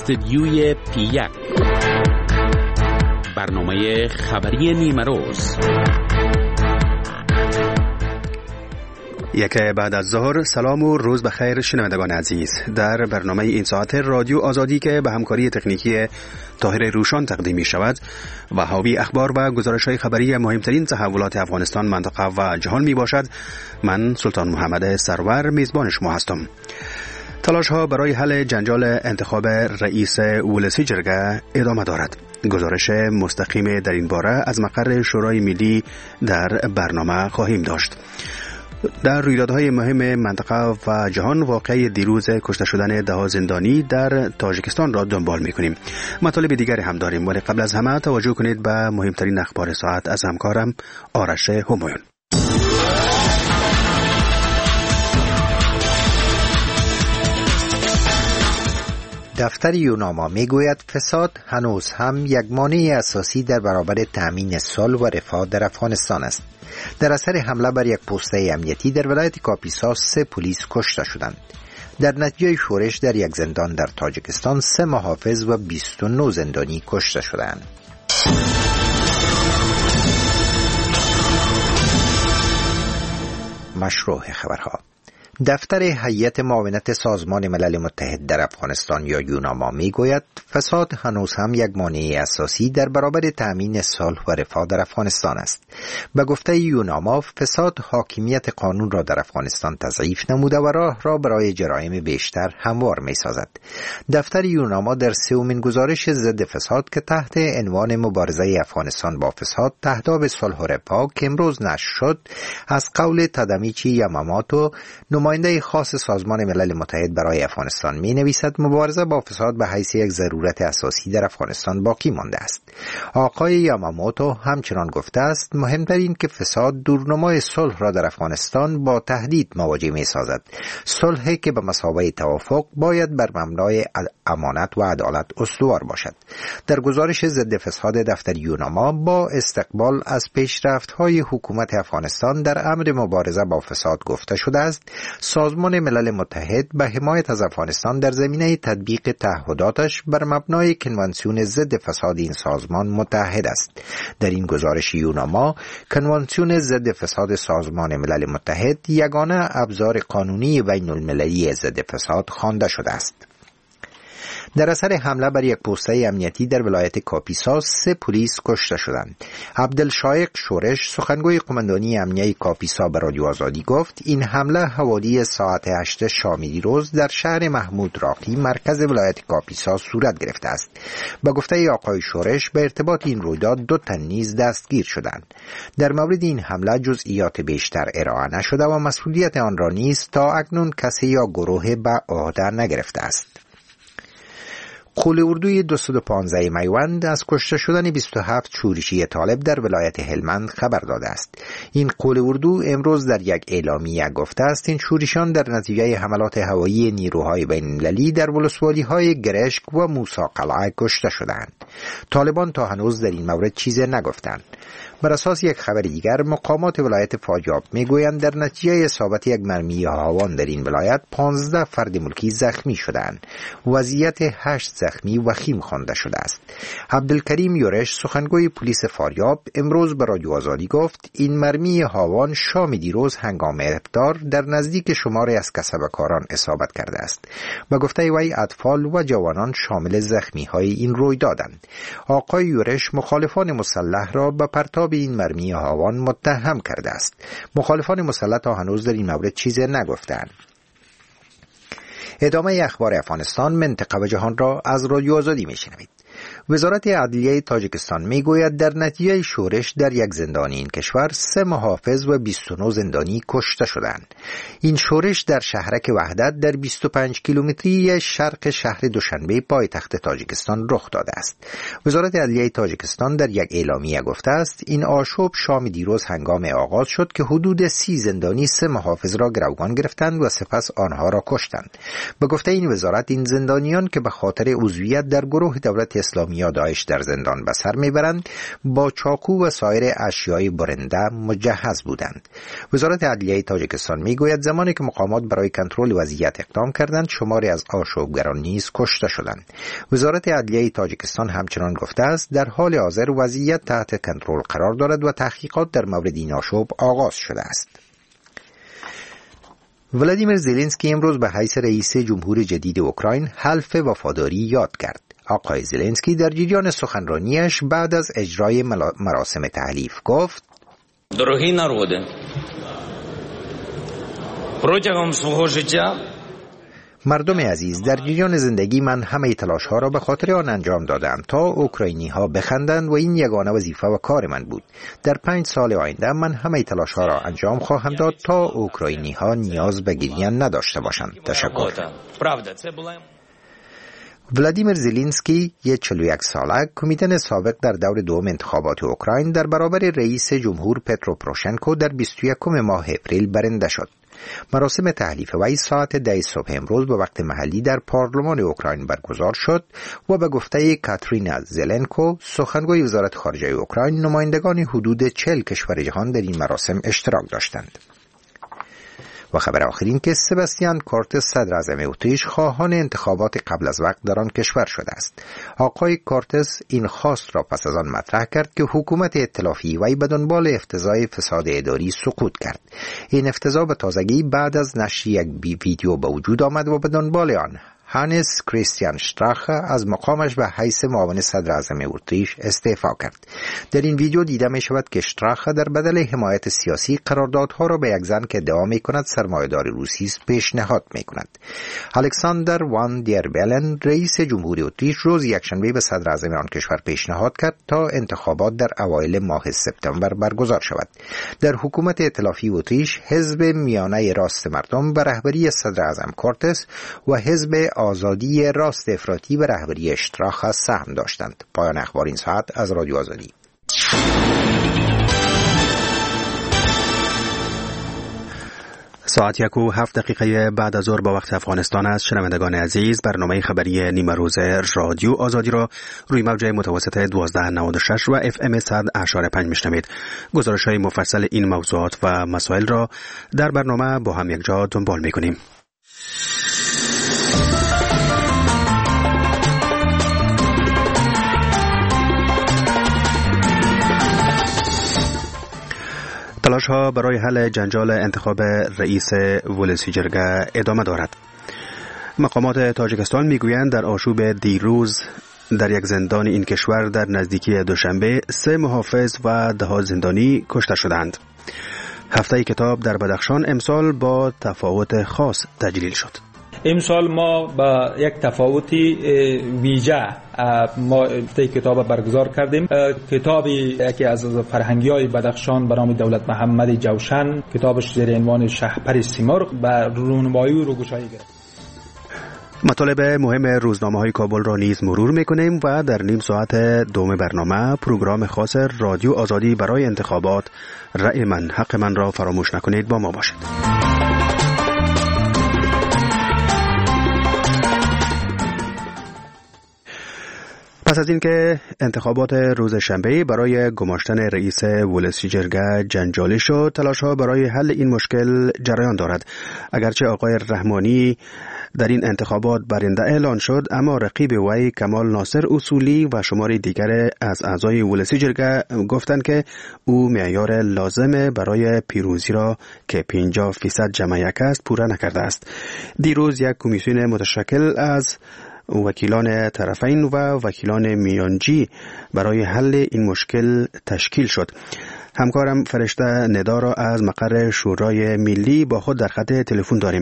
استدیوی P1 برنامه خبری نیمه روز. یک بعد از ظهر، سلام و روز بخیر شنوندگان عزیز. در برنامه این ساعت رادیو آزادی که به همکاری تکنیکی طاهر روشان تقدیم می شود و حاوی اخبار و گزارش‌های خبری مهمترین تحولات افغانستان، منطقه و جهان می باشد، من سلطان محمد سرور میزبان شما هستم. تلاش ها برای حل جنجال انتخاب رئیس ولسی جرگه ادامه دارد. گزارش مستقیم در این باره از مقر شورای ملی در برنامه خواهیم داشت. در رویدادهای مهم منطقه و جهان، واقعه دیروز کشته شدن 10 زندانی در تاجیکستان را دنبال می‌کنیم. مطالب دیگری هم داریم، ولی قبل از همه توجه کنید به مهمترین اخبار ساعت از همکارم آرش همایون. دفتر یوناما میگوید فساد هنوز هم یک مانع اساسی در برابر تأمین صلح و رفاه در افغانستان است. در اثر حمله بر یک پوسته امنیتی در ولایت کاپیسا 3 پلیس کشته شدند. در نتیجه شورش در یک زندان در تاجیکستان 3 محافظ و 29 زندانی کشته شدند. مشروع خبرها. دفتر هیئت معاونت سازمان ملل متحد در افغانستان یا یوناما میگوید فساد هنوز هم یک مانع اساسی در برابر تأمین صلح و رفاه در افغانستان است. به گفته یوناما، فساد حاکمیت قانون را در افغانستان تضعیف نموده و راه را برای جرایم بیشتر هموار میسازد. دفتر یوناما در 3مین گزارش ضد فساد که تحت عنوان مبارزه افغانستان با فساد تهداب صلح و رفاه که امروز نشر شد، از قول تادامیچی یاماموتو، نماینده خاص سازمان ملل متحد برای افغانستان می نویسد مبارزه با فساد به حیث یک ضرورت اساسی در افغانستان باقی مانده است. آقای یاماموتو همچنان گفته است مهمترین که فساد دورنمای صلح را در افغانستان با تهدید مواجه می سازد. صلحی که به مثابه توافق باید بر مبنای امانت و عدالت استوار باشد. در گزارش ضد فساد دفتر یوناما با استقبال از پیشرفت‌های حکومت افغانستان در امر مبارزه با فساد گفته شده است سازمان ملل متحد به حمایت از افغانستان در زمینه تطبیق تعهداتش بر مبنای کنوانسیون ضد فساد این سازمان متحد است. در این گزارش یوناما، کنوانسیون ضد فساد سازمان ملل متحد یگانه ابزار قانونی بین المللی ضد فساد خوانده شده است. در اثر حمله بر یک پوسته امنیتی در ولایت کاپیسا 3 پلیس کشته شدند. عبدالشایق شورش، سخنگوی قماندانی امنیه کاپیسا، به رادیو آزادی گفت این حمله حوالی ساعت 8 شام دیروز در شهر محمود راقی مرکز ولایت کاپیسا صورت گرفته است. به گفته آقای شورش به ارتباط این رویداد 2 تن نیز دستگیر شدند. در مورد این حمله جزئیات بیشتر ارائه نشده و مسئولیت آن را نیز تا اکنون کسی یا گروه به عهده نگرفته است. قول اردوی 215 میوند از کشته شدن 27 شورشی طالب در ولایت هلمند خبر داده است. این قول اردو امروز در یک اعلامیه گفته است این شورشیان در نتیجه حملات هوایی نیروهای بین‌المللی در ولسوالی‌های گرشک و موسی قلعه کشته شدند. طالبان تا هنوز در این مورد چیزی نگفتند. بر اساس یک خبر دیگر، مقامات ولایت فاریاب میگویند در نتیجه اصابت یک مرمی هاوان در این ولایت 15 فرد ملکی زخمی شدند. وضعیت 8 زخمی وخیم خوانده شده است. عبدالکریم یورش، سخنگوی پلیس فاریاب، امروز به رادیو آزادی گفت این مرمی هاوان شام دیروز هنگام افطار در نزدیک شماری از کسبکاران اصابت کرده است. به گفته وی اطفال و جوانان شامل زخمی های این رویدادند. آقای یورش مخالفان مسلح را به پرتاب این مرمی هاوان متهم کرده است. مخالفان مسلح تا هنوز در این مورد چیزی نگفتند. ادامه اخبار افغانستان، منطقه و جهان را از رادیو آزادی میشنوید. وزارت عدلیه تاجیکستان میگوید در نتیجه شورش در یک زندان این کشور 3 محافظ و 29 زندانی کشته شدند. این شورش در شهرک وحدت در 25 کیلومتری شرق شهر دوشنبه پایتخت تاجیکستان رخ داده است. وزارت عدلیه تاجیکستان در یک اعلامیه گفته است این آشوب شام دیروز هنگام آغاز شد که حدود 30 زندانی 3 محافظ را گروگان گرفتند و سپس آنها را کشتند. به گفته این وزارت این زندانیان که به خاطر عضویت در گروه دولت اسلامی یا داعش در زندان به سر میبرند با چاقو و سایر اشیای برنده مجهز بودند. وزارت عدلیه تاجیکستان میگوید زمانی که مقامات برای کنترل وضعیت اقدام کردند شماری از آشوبگران نیز کشته شدند. وزارت عدلیه تاجیکستان همچنان گفته است در حال حاضر وضعیت تحت کنترل قرار دارد و تحقیقات در مورد این آشوب آغاز شده است. ولادیمیر زلنسکی امروز به حیث رئیس جمهور جدید اوکراین حلف وفاداری یاد کرد. آقای زلنسکی در جریان سخنرانیش بعد از اجرای مراسم تحلیف گفت: Дорогі народи, протягом свого життя مردم عزیز، در جریان زندگی من همه تلاش‌ها را به خاطر آن انجام دادم تا اوکراینی‌ها بخندند و این یگانه وظیفه و کار من بود. در 5 سال آینده من همه تلاش‌ها را انجام خواهم داد تا اوکراینی‌ها نیاز به گریه نداشته باشند. تشکر. ولادیمیر زلنسکی 41 ساله کمیتن سابق در دور دوم انتخابات اوکراین در برابر رئیس جمهور پترو پروشنکو در 21 ماه اپریل برنده شد. مراسم تحلیف وی ساعت 10 صبح امروز به وقت محلی در پارلمان اوکراین برگزار شد و به گفته کاترینا زلنکو سخنگوی وزارت خارجه اوکراین نمایندگان حدود 40 کشور جهان در این مراسم اشتراک داشتند. و خبر آخرین که سباستیان کورتس صدر اعظم اتریش خواهان انتخابات قبل از وقت در آن کشور شده است. آقای کورتس این خواست را پس از آن مطرح کرد که حکومت ائتلافی وی به دنبال افتضاح فساد اداری سقوط کرد. این افتضاح به تازگی بعد از نشر یک ویدیو به وجود آمد و به دنبال آن هانس کریستیان شتراخه از مقامش به حیث معاون صدر اعظم اتریش استعفا کرد. در این ویدیو دیده می شود که شتراخه در بدل حمایت سیاسی قراردادها را به یک زن که ادعا می کند سرمایه‌دار روسی است پیشنهاد می کند. الکساندر وان دیر بلن رئیس جمهوری اتریش روز یکشنبه به صدر اعظم آن کشور پیشنهاد کرد تا انتخابات در اوایل ماه سپتامبر برگزار شود. در حکومت ائتلافی اتریش حزب میانه راست مردم به رهبری صدر اعظم کورتس و حزب آزادی راست افراطی به رهبری اشتراخ سهم داشتند. پایان اخبار این ساعت از رادیو آزادی. ساعت 1:07 بعد از ظهر با وقت افغانستان است. شنوندگان عزیز، برنامه خبری نیمه روز رادیو آزادی را روی موج متوسط 1296 و اف ام 100.5 میشنوید. گزارش‌های مفصل این موضوعات و مسائل را در برنامه با هم یک جا دنبال می‌کنیم. تلاش‌ها برای حل جنجال انتخاب رئیس ولسی جرگه ادامه دارد. مقامات تاجیکستان میگویند در آشوب دیروز در یک زندان این کشور در نزدیکی دوشنبه 3 محافظ و 10 زندانی کشته شدند. هفته کتاب در بدخشان امسال با تفاوت خاص تجلیل شد. امسال ما با یک تفاوتی ویژه ما هفته کتاب برگزار کردیم. کتابی یکی از فرهنگی‌های بدخشان به نام دولت محمد جوشن، کتابش زیر عنوان شهپر سیمرغ به رونمایی و روگشایی گرفت. مطالب مهم روزنامه‌های کابل را نیز مرور می‌کنیم و در نیم ساعت دوم برنامه پروگرام خاص رادیو آزادی برای انتخابات رأی من حق من را فراموش نکنید، با ما باشید. پس از اینکه انتخابات روز شنبه برای گماشتن رئیس ولسی جرگه جنجالی شد، تلاش‌ها برای حل این مشکل جریان دارد. اگرچه آقای رحمانی در این انتخابات برنده اعلان شد، اما رقیب وی کمال ناصر اصولی و شماری دیگر از اعضای ولسی جرگه گفتند که او معیار لازم برای پیروزی را که 50% جمع یک است پورا نکرده است. دیروز یک کمیسیون متشکل از وکیلان طرفین و وکیلان میانجی برای حل این مشکل تشکیل شد. همکارم فرشته ندا را از مقر شورای ملی با خود در خط تلفن داریم.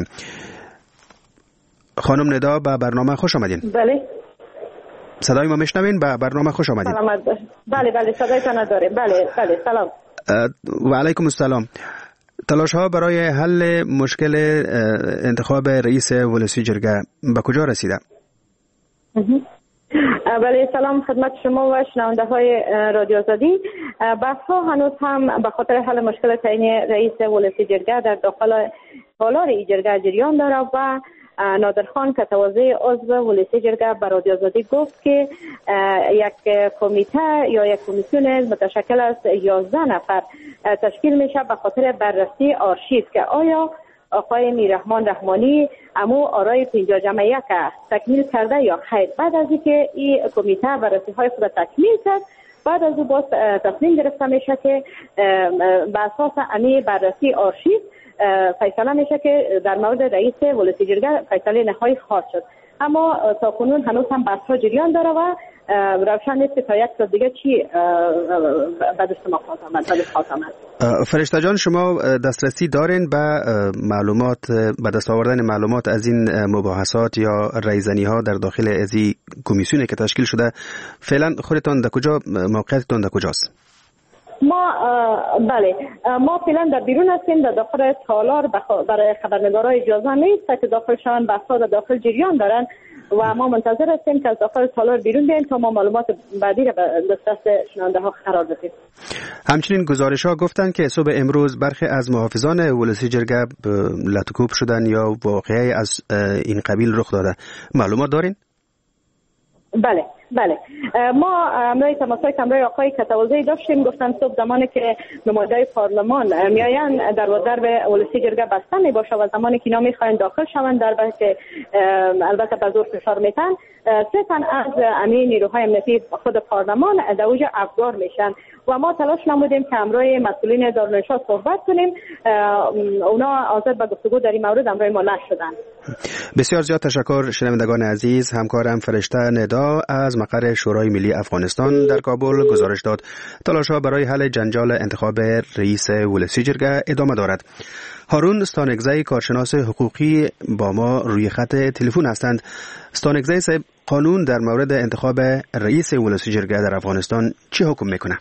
خانم ندا، به برنامه خوش آمدین. بله. صدای ما میشنوین؟ به برنامه خوش آمدین. سلامت باشید. بله صدایتان داریم. بله سلام. و علیکم السلام. تلاش ها برای حل مشکل انتخاب رئیس ولسی جرگه به کجا رسیده؟ بله، سلام خدمت شما و شنونده های رادیو آزادی. بحث ها هنوز هم به خاطر حل مشکل تعیین رئیس ولسی جرگه در داخل سالار این جرگه جریان داره و نادرخان کتوازی عضو ولسی جرگه به رادیو آزادی گفت که یک کمیته یا یک کمیسیون متشکل از 11 نفر تشکیل میشه به خاطر بررسی آرشیو که آیا آقای میررحمان رحمانی امو آرای 51 تکمیل کرده یا خیر. بعد از اینکه این کمیته بررسی های خود تکمیل کرد، بعد از او باز تصمیم گرفته میشه که به اساس امی بررسی آرشیو فیصله میشه که در مورد رئیس ولسی جرگه فیصله نهایی خواهد شد. اما تا کنون هنوز هم بحث ها جریان داره و روشن نیست که تا یک سال دیگه چی به دست ما خواهد آمد. فرشته جان، شما دسترسی دارین به معلومات، به دست آوردن معلومات از این مباحثات یا ریزنی ها در داخل از این کمیسیونی که تشکیل شده؟ فعلا خودتان در کجا، موقعیتتان در کجاست؟ ما فعلا در بیرون هستیم، در داخل تالار برای خبرنگارای اجازه نیست که داخلشان بحث‌ها در داخل جریان دارن و ما منتظر هستیم که از داخل تالار بیرون بیاییم تا ما معلومات بعدی را به دسترس شنونده ها قرار بدیم. همچنین گزارش ها گفتن که صبح امروز برخی از محافظان ولسی جرگه لطکوب شدن یا واقعی از این قبیل رخ داده. معلومات دارین؟ بله ما امروز تماسای کمرای آقای کتوازی داشتیم، گفتن صبح زمانی که نمایندگان پارلمان میآیند در ولسی جرگه بسته می باشه و زمانی که اینا میخواین داخل شوند در بحث البته به زور فشار میتن، 3 تن از امین نیروهای امنیتی خود پارلمان در اوج افگار میشن و ما تلاش نمودیم که امروز مسئولین دارالانشا صحبت کنیم، اونا حاضر به گفتگو در این مورد امروز ما نشدن. بسیار زیاد تشکر شنوندگان عزیز. همکارم فرشته ندا از مقر شورای ملی افغانستان در کابل گزارش داد. تلاش‌ها برای حل جنجال انتخاب رئیس ولسی جرگه ادامه دارد. هارون ستانگزی کارشناس حقوقی با ما روی خط تلفن هستند. ستانگزی صاحب، قانون در مورد انتخاب رئیس ولسی جرگه در افغانستان چه حکم میکنه؟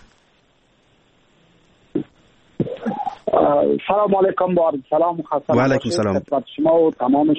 سلام علیکم، با سلام و علیکم سلام خدمت شما و تمام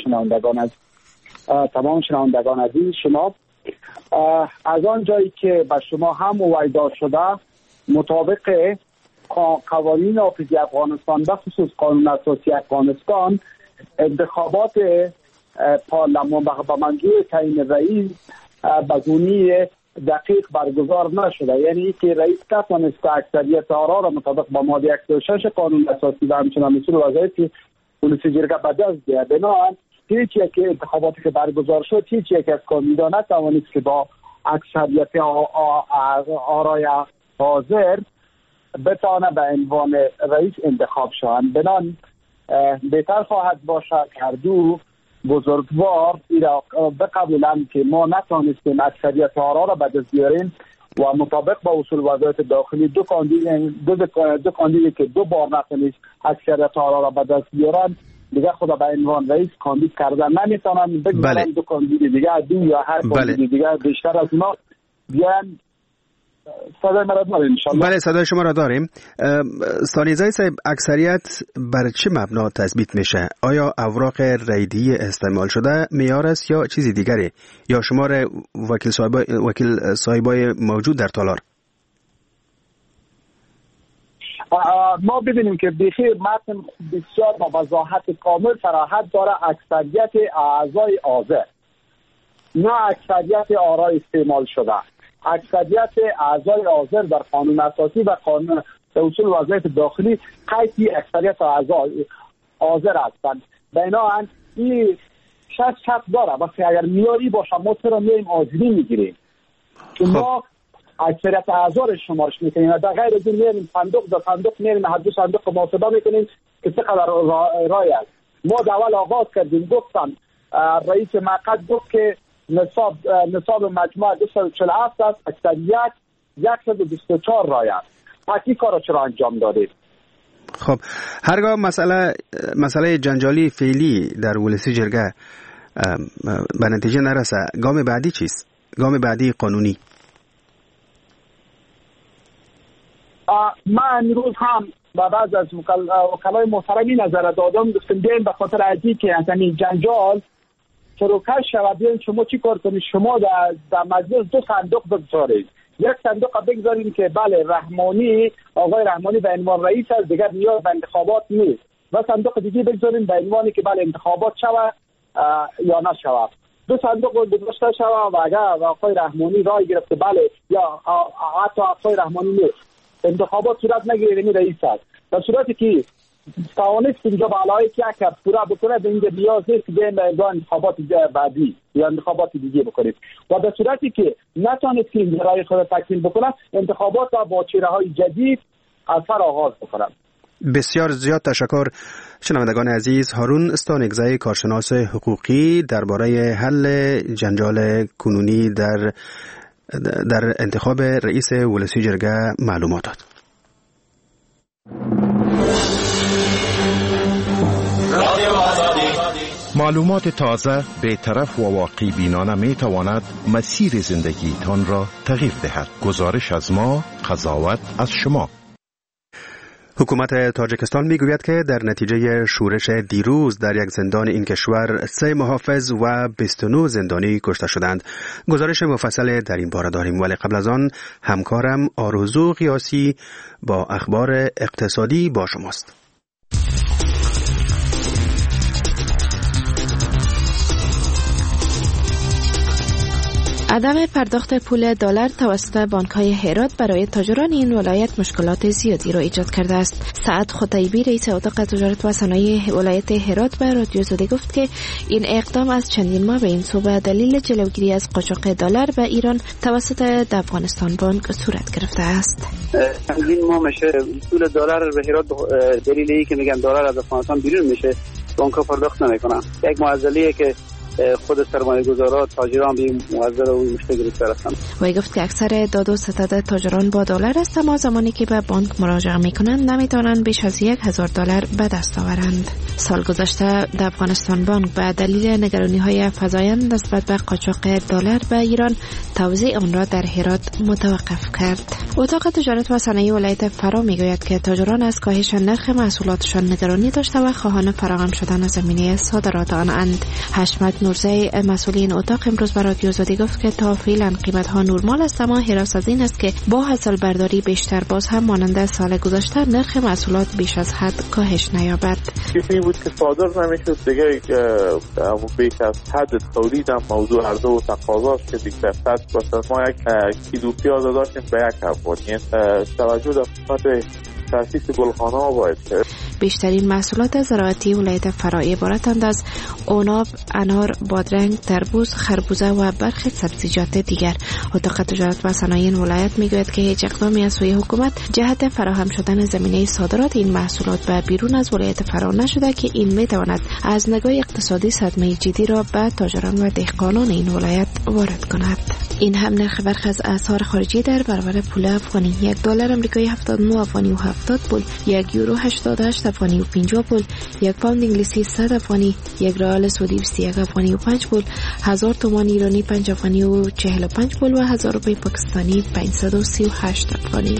شنوندگان عزیز شما. از آن جایی که به شما هم وعده شده، مطابق قوانین نافذ افغانستان به خصوص قانون اساسی افغانستان، انتخابات پارلمان به منظور تعیین رئیس بدونی دقیق برگزار نشده، یعنی که رئیس نتوانست که اکثریت آرا را مطابق با ماده 106 قانون اساسی و همچنان اصول وظایف ولسی جرگه به دست بیاورد. بنابراین هیچ یک انتخاباتی که برگزار شد، هیچ یک از کاندیدان نتوانست که با اکثریت آرای حاضر بتانه به عنوان رئیس انتخاب شوند. بنابراین بهتر خواهد باشد که دو بزرگوار ایرا بقبولند که ما نتانستیم اکثریت آرا را به دست بیاریم و مطابق با اصول وظایف داخلی دو کاندیدی که 2 بار نتونست اکثریت آرا را به دست بیارند دیگه خدا به عنوان رئیس کاندید کردن نمیتونن بگذارن. 2 کاندید دیگه یا هر کاندید دیگه بیشتر از ما بیان. صدای ما را داریم انشالله؟ بله، صدای شما را داریم. ستانگزی صاحب، اکثریت بر چه مبنا تثبیت میشه؟ آیا اوراق رایدی استعمال شده معیار است یا چیزی دیگری، یا شمار وکیل صاحبای موجود در تالار؟ ما ببینیم که بیخی متن بسیار با وضاحت کامل صراحت داره. اکثریت اعضای حاضر، نه اکثریت آرای استعمال شده. اکثریت اعضای حاضر در قانون اساسی و قانون اصول وظایف داخلی قطعی اکثریت اعضای حاضر هستند. بنابراین این شرط داره، وقتی اگر میاری باشه ما چرا میایم حاضری میگیریم که ما اکثریت اعضا رو شمارش میکنیم. در غیر از این میریم صندوق در صندوق میریم، هر 2 صندوق محاسبه میکنیم که چقدر رای است. ما دول آغاز کردیم، گفتن رئیس مقعد گفت که نصاب مجموع 247 است، اکثریت 124 رای است. پس این کار را چرا انجام دادید؟ خب هرگاه مسئله جنجالی فعلی در ولسی جرگه به نتیجه نرسه، گام بعدی چیست؟ گام بعدی قانونی؟ من امروز هم با بعض از وکلای محترمی نظر دادم، گفتم بیاین به خاطر ازی که این جنجال فروکش شود، بیاین شما چی کار کنید؟ شما در مجلس 2 صندوق بگذارید. یک صندوق بگذاریم که بله آقای رحمانی به عنوان رئیس است، دیگر نیاز به انتخابات نیست، و صندوق دیگه بگذاریم به عنوانی که بله انتخابات شود یا نشود. 2 صندوق گذاشته شود و اگر آقای رحمانی رای گرفته بله یا حتی آقای رحمانی نیست انتخابات صورت نگیره می رئیس است. در صورتی که توانست اینجا بالایی که یک پورا بکنه به اینجا نیاز نیست که بین انتخابات بعدی یا انتخابات دیگه بکنیم و در صورتی که نتونست که اینجا رای خود تکمیل بکنه انتخابات با چهره‌های جدید از سر آغاز بکنم. بسیار زیاد تشکر. شنوندگان عزیز، هارون استانگزی کارشناس حقوقی درباره حل جنجال کنونی در انتخاب رئیس ولسی جرگه معلومات داد. معلومات تازه، بی‌طرف و واقع بینانه می تواند مسیر زندگیتان را تغییر دهد. گزارش از ما، قضاوت از شما. حکومت تاجیکستان میگوید که در نتیجه شورش دیروز در یک زندان این کشور 3 محافظ و 29 زندانی کشته شدند. گزارش مفصل در این باره داریم، ولی قبل از آن همکارم آرزو قیاسی با اخبار اقتصادی با شماست. عدم پرداخت پول دلار توسط بانک‌های هرات برای تاجران این ولایت مشکلات زیادی را ایجاد کرده است. سعد خطیبی رئیس اتاق تجارت و صنایع ولایت هرات به رادیو زاده گفت که این اقدام از چندین ماه به این سو به دلیل جلوگیری از قاچاق دلار به ایران توسط افغانستان بانک صورت گرفته است. چندین ماه میشه پول دلار به هرات دلیل اینکه که میگن دلار از افغانستان بیرون میشه بانک‌ها پرداخت نمیکنن. یک معضلیه که خود سرمایه‌گذاران تاجران به این معضل و مشکل گرفتار هستند. وی گفت که اکثر داد و ستد تاجران با دلار است، اما زمانی که به بانک مراجعه میکنند نمیتوانند بیش از $1,000 به دست آورند. سال گذشته در افغانستان بانک به دلیل نگرانی‌های فزاینده نسبت به قاچاق دلار به ایران توزیع آن را در هرات متوقف کرد. اتاق تجارت و صنایع ولایت فرا میگوید که تاجران از کاهش نرخ محصولاتشان نگرانی داشته و خواهان فراهم شدن زمینه صادرات آنند. حشمت نورزی مسئول این اتاق امروز به رادیو زاده گفت که تا فعلا قیمت‌ها نرمال است، اما حراس از این است که با حاصل برداری بیشتر باز هم مانند سال گذشته نرخ محصولات بیش از حد کاهش نیابد. چیزی بود که صادر نمیشد دیگه بیش از حد تولید هم موضوع عرضه و تقاضاش که دیگه فقط باشه. ما یک کیلو پیاز داشتیم به $1. توجه در قسمت تاسیس گلخانه ها باید کرد. بیشترین محصولات زراعتی ولایت فرا عبارتند از عناب، انار، بادرنگ، تربوز، خربوزه و برخی سبزیجات دیگر. اتاق تجارت و صنایع ولایت میگوید که هیچ اقدامی از سوی حکومت جهت فراهم شدن زمینه صادرات این محصولات به بیرون از ولایت فرا نشده که این میتواند از نگاه اقتصادی صدمه جدی را به تاجران و دهقانان این ولایت وارد کند. این هم نرخ برخی از اسعار خارجی در برابر پول افغانی: $1 آمریکایی 79 افغانی و 70 پول، €1 88 افغانی و 50 پول، 1 پوند انگلیسی 100 افغانی، 1 ریال سعودی 21 افغانی و 5 پول، 1000 تومان ایرانی 5 افغانی و 45 پول و 1000 روپیه پاکستانی 538 افغانی.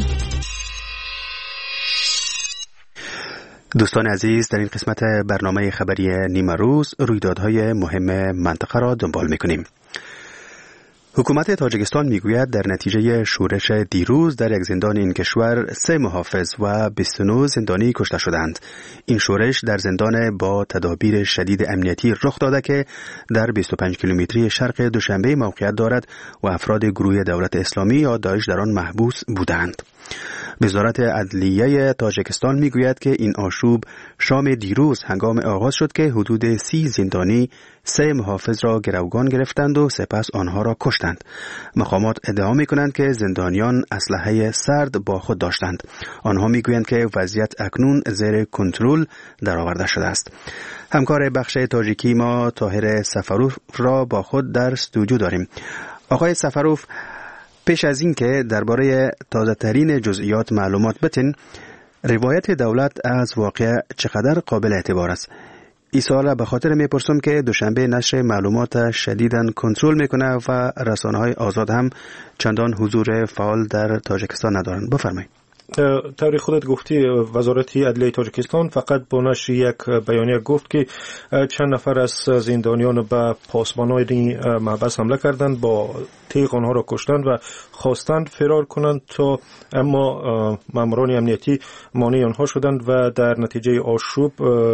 دوستان عزیز، در این قسمت برنامه خبری نیمه روز رویدادهای مهم منطقه را دنبال می‌کنیم. حکومت تاجیکستان میگوید در نتیجه شورش دیروز در یک زندان این کشور 3 محافظ و 29 زندانی کشته شدند. این شورش در زندان با تدابیر شدید امنیتی رخ داده که در 25 کیلومتری شرق دوشنبه موقعیت دارد و افراد گروه دولت اسلامی یا داعش در آن محبوس بودند. وزارت عدلیه تاجیکستان میگوید که این آشوب شام دیروز هنگام آغاز شد که حدود 30 زندانی 3 محافظ را گروگان گرفتند و سپس آنها را کشتند. مقامات ادعا میکنند که زندانیان اسلحه سرد با خود داشتند. آنها میگویند که وضعیت اکنون زیر کنترل درآورده شده است. همکار بخش تاجیکی ما طاهر سفروف را با خود در استودیو داریم. آقای سفروف، پیش از این که درباره تازه ترین جزئیات معلومات بتین، روایت دولت از واقعه چقدر قابل اعتبار است؟ این سوال به خاطر میپرسم که دوشنبه نشر معلومات شدیداً کنترل میکنه و رسانه‌های آزاد هم چندان حضور فعال در تاجیکستان ندارند. بفرمایید. طوری خودت گفتی وزارت عدلیه تاجیکستان فقط با نشر یک بیانیه گفت که چند نفر از زندانیان به پاسبانان محبس حمله کردند، با تیغ آنها را کشتند و خواستند فرار کنند تا اما ماموران امنیتی مانع آنها شدند و در نتیجه آشوب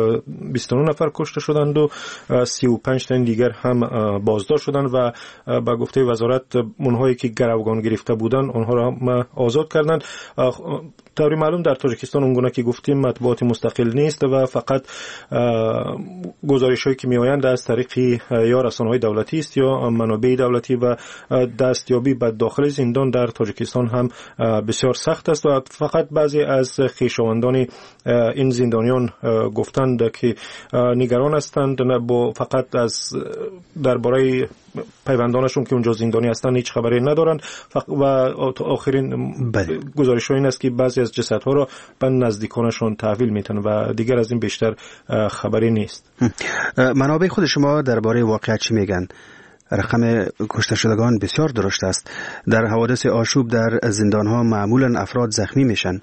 29 نفر کشته شدند و 35 تن دیگر هم بازداشت شدند و با گفته وزارت اونهایی که گروگان گرفته بودند آنها را هم آزاد کردند. طوری معلوم در تاجیکستان اونگونه که گفتیم مطبوعات مستقل نیست و فقط گزارش‌هایی که میآیند از طریق یا رسانه‌های دولتی است یا منابع دولتی و دستیابی به داخل زندان در تاجیکستان هم بسیار سخت است و فقط بعضی از خویشاوندان این زندانیان گفتند که نگران هستند، نه با فقط از درباره پیوندانشون که اونجا زندانی هستند هیچ خبری ندارند و آخرین گزارش این است که بعضی از جسدها را به نزدیکانشون تحویل میتن و دیگر از این بیشتر خبری نیست. منابع خود شما درباره واقعیت چی میگن؟ رقم کشته شدگان بسیار درشت است. در حوادث آشوب در زندانها معمولا افراد زخمی میشن.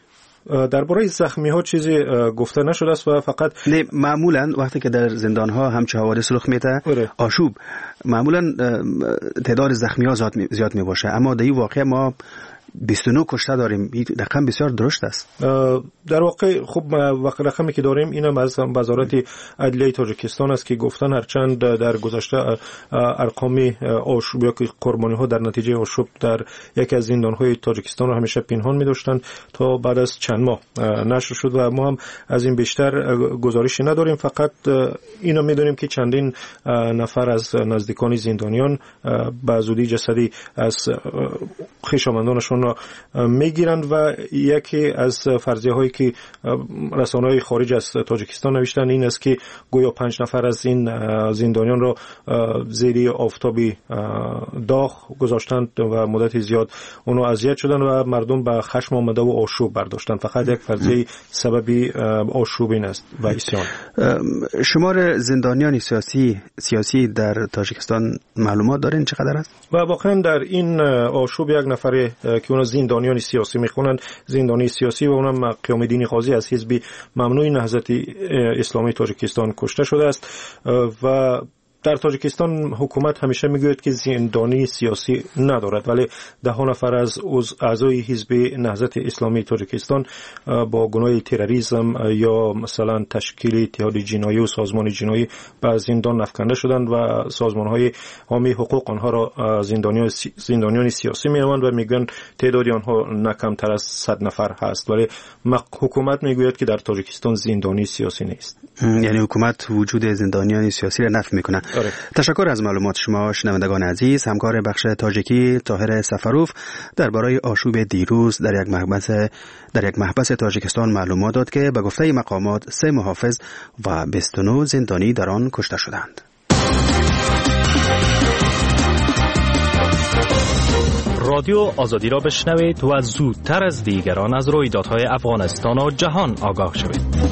درباره زخمی ها چیزی گفته نشده است و فقط معمولا وقتی که در زندان ها همچه حوادث رخ میده آشوب معمولا تعداد زخمی ها زیاد می باشه، اما در این واقع ما 29 کشته داریم. این رقم بسیار درشت است. در واقع خب رقمی که داریم اینم از وزارت عدلیه تاجیکستان است که گفتن هرچند در گذشته ارقام آشوب یا قربانی ها در نتیجه آشوب در یکی از زندان های تاجیکستان رو همیشه پنهان می داشتن تا بعد از چند ماه نشر شد و ما هم از این بیشتر گزارشی نداریم. فقط اینو می دونیم که چندین نفر از نزدیکان زندانیان به زودی جسدی از خویشاوندانشون میگیرند و یکی از فرضیه هایی که رسانه‌های خارج از تاجیکستان نوشتن این است که گویا 5 نفر از این زندانیان را زیر آفتابی داغ گذاشتند و مدت زیاد اونو اذیت شدند و مردم به خشم آمده و آشوب برداشتند. فقط یک فرضیه سببی آشوب این است و اسیان. شمار زندانیان سیاسی در تاجیکستان معلومات دارین چقدر است؟ و واقعا در این آشوب یک نفر که اونا زندانیان سیاسی میخونن، زندانی سیاسی و اونم قیام الدین قاضی از حزب ممنوع نهضت اسلامی تاجیکستان کشته شده است و در تاجیکستان حکومت همیشه میگوید که زندانی سیاسی ندارد، ولی 10 نفر از اعضای حزب نهضت اسلامی تاجیکستان با گناه تروریسم یا مثلا تشکیل اتحاد جنایی و سازمان جنایی به زندان افکنده شدند و سازمان‌های حامی حقوق آنها را زندانیان سیاسی می‌نامند و میگن تعداد آنها نه کمتر از 100 نفر هست، ولی حکومت میگوید که در تاجیکستان زندانی سیاسی نیست. یعنی حکومت وجود زندانیان سیاسی را نفی میکنه. تشکر از معلومات شما شنوندگان عزیز. همکار بخش تاجیکی طاهر سفروف درباره آشوب دیروز در یک محبس تاجیکستان معلومات داد که به گفته مقامات 3 محافظ و 29 زندانی در آن کشته شدند. رادیو آزادی را بشنوید و زودتر از دیگران از رویدادهای افغانستان و جهان آگاه شوید.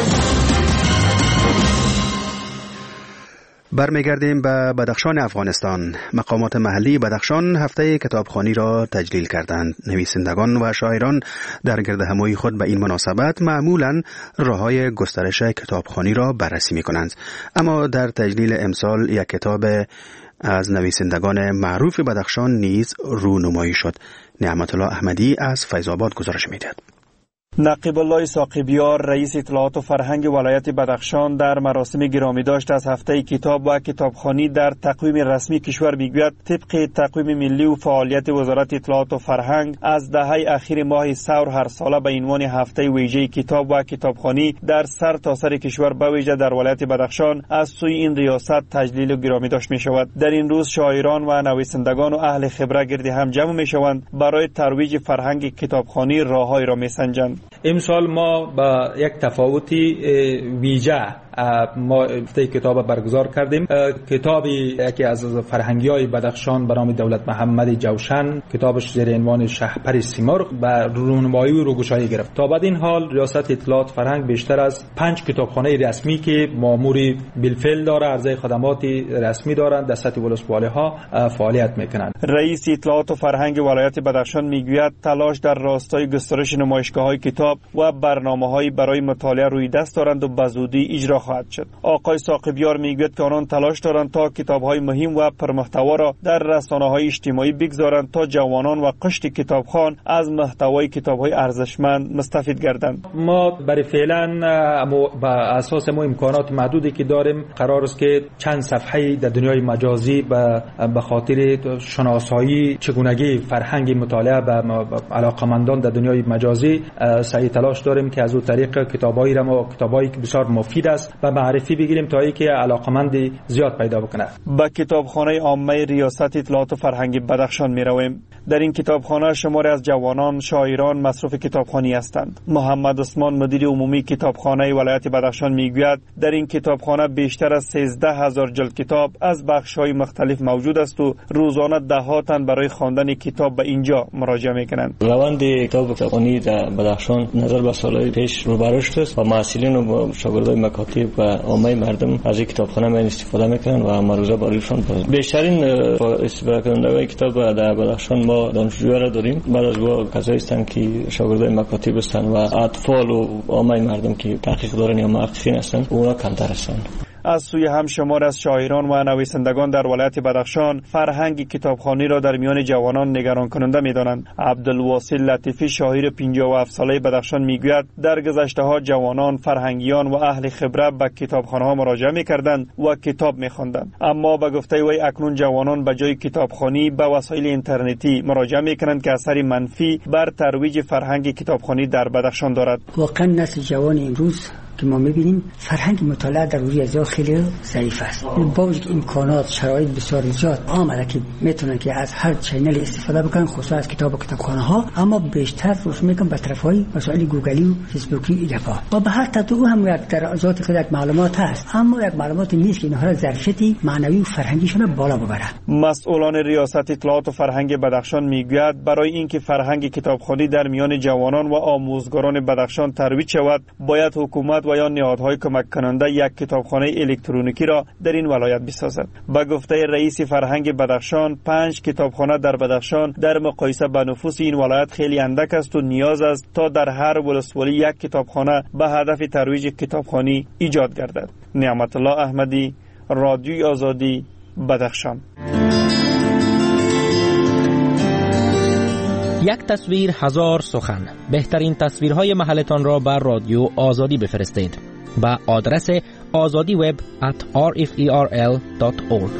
برمیگردیم به بدخشان افغانستان. مقامات محلی بدخشان هفته کتابخوانی را تجلیل کردند. نویسندگان و شاعران در گردهمایی خود به این مناسبت معمولاً راه‌های گسترش کتابخوانی را بررسی می‌کنند. اما در تجلیل امسال یک کتاب از نویسندگان معروف بدخشان نیز رونمایی شد. نعمت الله احمدی از فیض‌آباد گزارش می‌دهد. نقیب الله ساقبیار رئیس اطلاعات و فرهنگ ولایت بدخشان در مراسم گرامی داشت از هفته کتاب و کتابخوانی در تقویم رسمی کشور میگوید طبق تقویم ملی و فعالیت وزارت اطلاعات و فرهنگ از دهه اخیر ماه ثور هر ساله به عنوان هفته ویژه کتاب و کتابخوانی در سر تا سر کشور به ویژه در ولایت بدخشان از سوی این ریاست تجلیل و گرامی داشت می شود. در این روز شاعران و نویسندگان و اهل خبره گرد هم جمع می شوند برای ترویج فرهنگ کتابخوانی راههای را می سنجند. امسال ما با یک تفاوتی ویژه ما کتاب برگزار کردیم. کتابی یکی از فرهنگی‌های بدخشان به نام دولت محمد جوشن، کتابش زیر عنوان شهپر سیمرغ و رونمایی و روگشایی گرفت. تا بعد این حال ریاست اطلاعات فرهنگ بیشتر از 5 کتابخانه رسمی که ماموری بالفعل داره، عرضه خدمات رسمی دارند، در سطح ولسوالی‌ها فعالیت میکنند. رئیس اطلاعات و فرهنگ ولایت بدخشان میگوید تلاش در راستای گسترش نمایشگاه‌های کتاب و برنامه‌های برای مطالعه روی دست دارند و بزودی اجرا خواهد شد. آقای ساقبیار میگوید که آنان تلاش دارند تا کتاب‌های مهم و پرمحتوا را در رسانه‌های اجتماعی بگذارند تا جوانان و قشت کتابخوان از محتوای کتاب‌های ارزشمند مستفید گردند. ما برای فعلا با اساس امکانات محدودی که داریم قرار است که چند صفحه در دنیای مجازی به خاطر شناسایی چگونگی فرهنگ مطالعه به علاقمندان در دنیای مجازی سعی تلاش داریم که از اون طریق کتابایی که بسیار مفید است و معرفی بگیریم تا اینکه علاقمند زیاد پیدا بکنه. به کتابخانه عامه ریاست اطلاعات و فرهنگ بدخشان می رویم. در این کتابخانه شماری از جوانان شاعران مصروف کتابخوانی هستند. محمد عثمان مدیر عمومی کتابخانه ولایت بدخشان میگوید در این کتابخانه بیشتر از 13,000 جلد کتاب از بخش‌های مختلف موجود است و روزانه ده‌ها تن برای خواندن کتاب به اینجا مراجعه میکنند. روند کتابخوانی در بدخشان نظر به سالهای پیش رو به رشد است و محصلین و شاگردای مکاتب و عامه مردم از این کتابخانه استفاده میکنند و مروزه برایشان بیشترین استفاده کنندگان کتاب در بدخشان ما دانشجویان را داریم. بعد از ما کسایی هستند که شاگردای مکاتب هستند و اطفال و عامه مردم که تحقیق دارن یا محققین هستند اونا کمتر هستند. از سوی هم شمار از شاعران و نویسندگان در ولایت بدخشان فرهنگ کتابخوانی را در میان جوانان نگران کننده می‌دانند. عبدالواصل لطیفی شاعر 57 ساله بدخشان میگوید در گذشته‌ها جوانان فرهنگیان و اهل خبره به کتابخانه‌ها مراجعه می‌کردند و کتاب می‌خواندند، اما به گفته وی اکنون جوانان به جای کتابخوانی به وسایل اینترنتی مراجعه می‌کنند که اثری منفی بر ترویج فرهنگ کتابخوانی در بدخشان دارد. واقعا نسل جوان امروز که ما می‌بینیم فرهنگ مطالعه در روی ازا خیلی ضعیف است. با وجود امکانات شرایط بسیار زیاد آمده که میتونن که از هر چینل استفاده بکنن خصوصا از کتاب و کتابخانه‌ها، اما بیشتر روش میگم به طرفای مسائل گوگلی و فیسبوکی ایدفا و به هر تطور هم یک در ذات خود یک معلومات هست، اما یک معلومات نیست که اینها را ظرفیت معنوی و فرهنگیشون بالا ببره. مسئولان ریاست اطلاعات و فرهنگ بدخشان میگوید برای اینکه فرهنگ کتابخوانی در میان جوانان و آموزگاران بدخشان ترویج شود باید حکومت و یا نهادهای کمک کننده یک کتابخانه الکترونیکی را در این ولایت بسازد. با گفته رئیس فرهنگ بدخشان 5 کتابخانه در بدخشان در مقایسه با نفوس این ولایت خیلی اندک است و نیاز است تا در هر ولسوالی یک کتابخانه به هدف ترویج کتابخوانی ایجاد گردد. نعمت الله احمدی، رادیوی آزادی، بدخشان. یک تصویر هزار سخن. بهترین تصویرهای محلتان را بر رادیو آزادی بفرستید با آدرس azadiweb@rferl.org.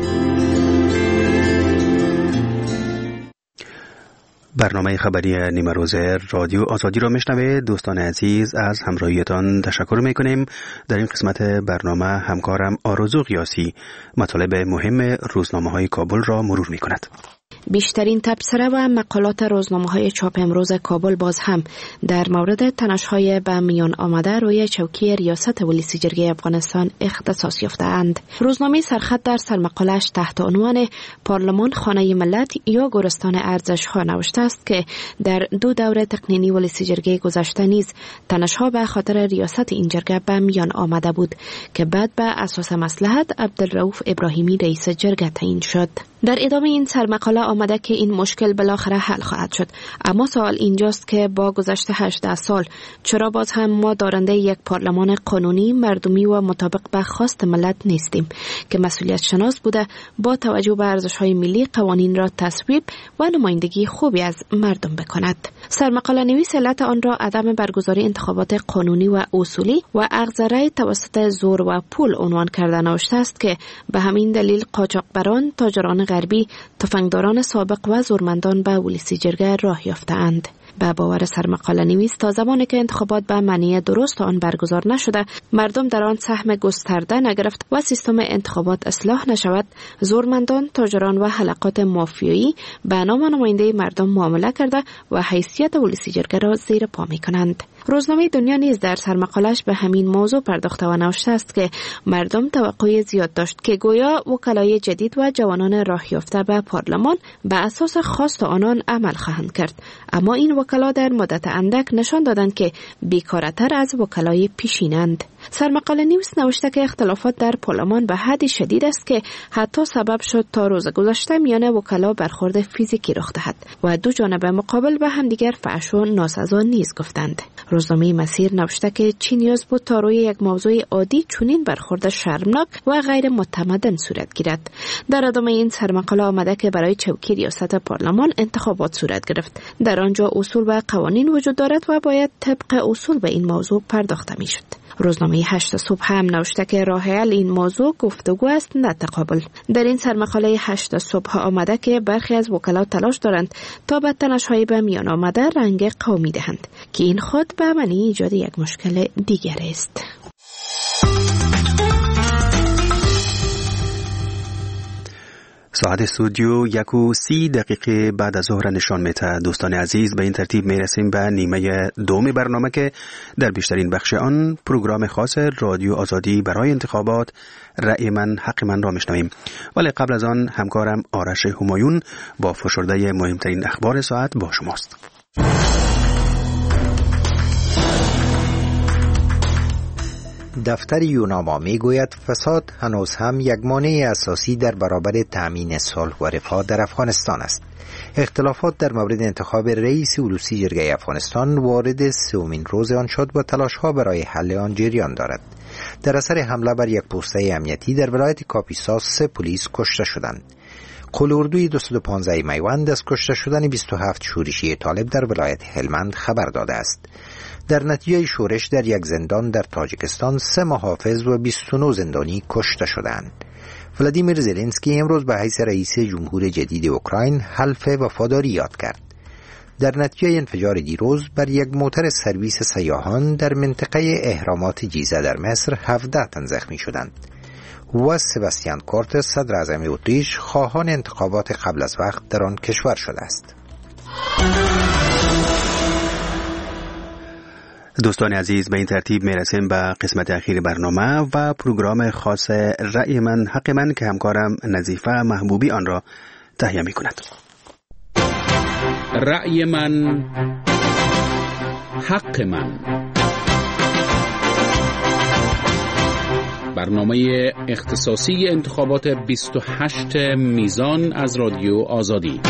برنامه خبری نیمه روز رادیو آزادی را میشنوید. دوستان عزیز از همراهیتان تشکر میکنیم. در این قسمت برنامه همکارم آرزو قیاسی مطالب مهم روزنامه‌های کابل را مرور میکند. بیشترین تبصره و مقالات روزنامه‌های چاپ امروز کابل باز هم در مورد تنش‌های به میان آمده روی چوکی ریاست ولسی جرگه افغانستان اختصاص یافته‌اند. روزنامه سرخط در سرمقاله‌اش تحت عنوان پارلمان خانه ملت یا گورستان ارزش‌ها نوشته است که در 2 دوره تقنینی ولسی جرگه گذشته نیز تنش‌ها به خاطر ریاست این جرگه به میان آمده بود که بعد به اساس مصلحت عبدالرؤوف ابراهیمی رئیس جرگه تعیین شد. در ادامه این سرمقاله آمده که این مشکل بالاخره حل خواهد شد، اما سوال اینجاست که با گذشت 18 سال چرا باز هم ما دارنده یک پارلمان قانونی، مردمی و مطابق به خواست ملت نیستیم که مسئولیت شناس بوده با توجه به ارزش‌های ملی قوانین را تصویب و نمایندگی خوبی از مردم بکند. سرمقاله نویس علت آن را عدم برگزاری انتخابات قانونی و اصولی و اخذ رأی توسط زور و پول عنوان کرده نوشته است که به همین دلیل قاچاقبران، تاجران غربی، تفنگداران سابق و زورمندان به ولسی جرگه راه یافته‌اند. به باور سرمقاله نویس تا زمانی که انتخابات به معنی درست آن برگزار نشده، مردم در آن سهم گسترده نگرفت و سیستم انتخابات اصلاح نشود، زورمندان، تاجران و حلقات مافیایی به نام نماینده مردم معامله کرده و حیثیت ولسی جرگه را زیر پا می کنند. روزنامه دنیا نیز در سرمقالش به همین موضوع پرداخته و نوشته است که مردم توقع زیاد داشت که گویا وکلای جدید و جوانان راه یافته به پارلمان به اساس خواست آنان عمل خواهند کرد، اما این وکلا در مدت اندک نشان دادند که بیکارتر از وکلای پیشینند. سرمقاله نیوز نوشته که اختلافات در پارلمان به حدی شدید است که حتی سبب شد تا روز گذشته میان وکلا برخورد فیزیکی رخ دهد و دو جانب مقابل به همدیگر فحش و ناسزا نیز گفتند. روزنامه مسیر نوشته که چی نیاز بود تا روی یک موضوع عادی چنین برخورد شرمناک و غیر متمدن صورت گیرد. در ادامه این سرمقاله آمده که برای چوکی ریاست پارلمان انتخابات صورت گرفت. در آنجا اصول و قوانین وجود دارد و باید طبق اصول به این موضوع پرداخته میشد. روزنامه 8 صبح هم نوشته که راه حل این موضوع گفتگو است نه تقابل. در این سرمقاله 8 صبح آمده که برخی از وکلا تلاش دارند تا به تنش‌های به میان آمده رنگ قومی دهند که این خود به معنی ایجاد یک مشکل دیگر است. ساعت استودیو 1:30 بعد از ظهر نشان میده. دوستان عزیز، به این ترتیب میرسیم به نیمه دوم برنامه که در بیشترین بخش آن پروگرام خاص رادیو آزادی برای انتخابات رأی من حق من را میشنویم. ولی قبل از آن همکارم آرش همایون با فشرده مهمترین اخبار ساعت با شماست. دفتر یوناما می گوید فساد هنوز هم یک مانع اساسی در برابر تأمین صلح و رفاه در افغانستان است. اختلافات در مورد انتخاب رئیس ولسی جرگه افغانستان وارد سومین روز آن شد و تلاش‌ها برای حل آن جریان دارد. در اثر حمله بر یک پوسته امنیتی در ولایت کاپیسا 3 پلیس کشته شدند. قول اردوی 215 میوند از کشته شدن 27 شورشی طالب در ولایت هلمند خبر داده است. در نتیجه شورش در یک زندان در تاجیکستان 3 محافظ و 29 زندانی کشته شدند. ولادیمیر زلنسکی امروز به حیث رئیس جمهور جدید اوکراین حلف وفاداری یاد کرد. در نتیجه انفجار دیروز بر یک موتر سرویس سیاحان در منطقه اهرامات جیزه در مصر 17 تن زخمی شدند. و سباستیان کورتس صدر اعظم اتریش خواهان انتخابات قبل از وقت در آن کشور شده است. دوستان عزیز، به این ترتیب میرسیم به قسمت اخیر برنامه و پروگرام خاص رأی من حق من که همکارم نظیفه محبوبی آن را تهیه می کند. رأی من حق من، برنامه اختصاصی انتخابات 28 میزان از رادیو آزادی.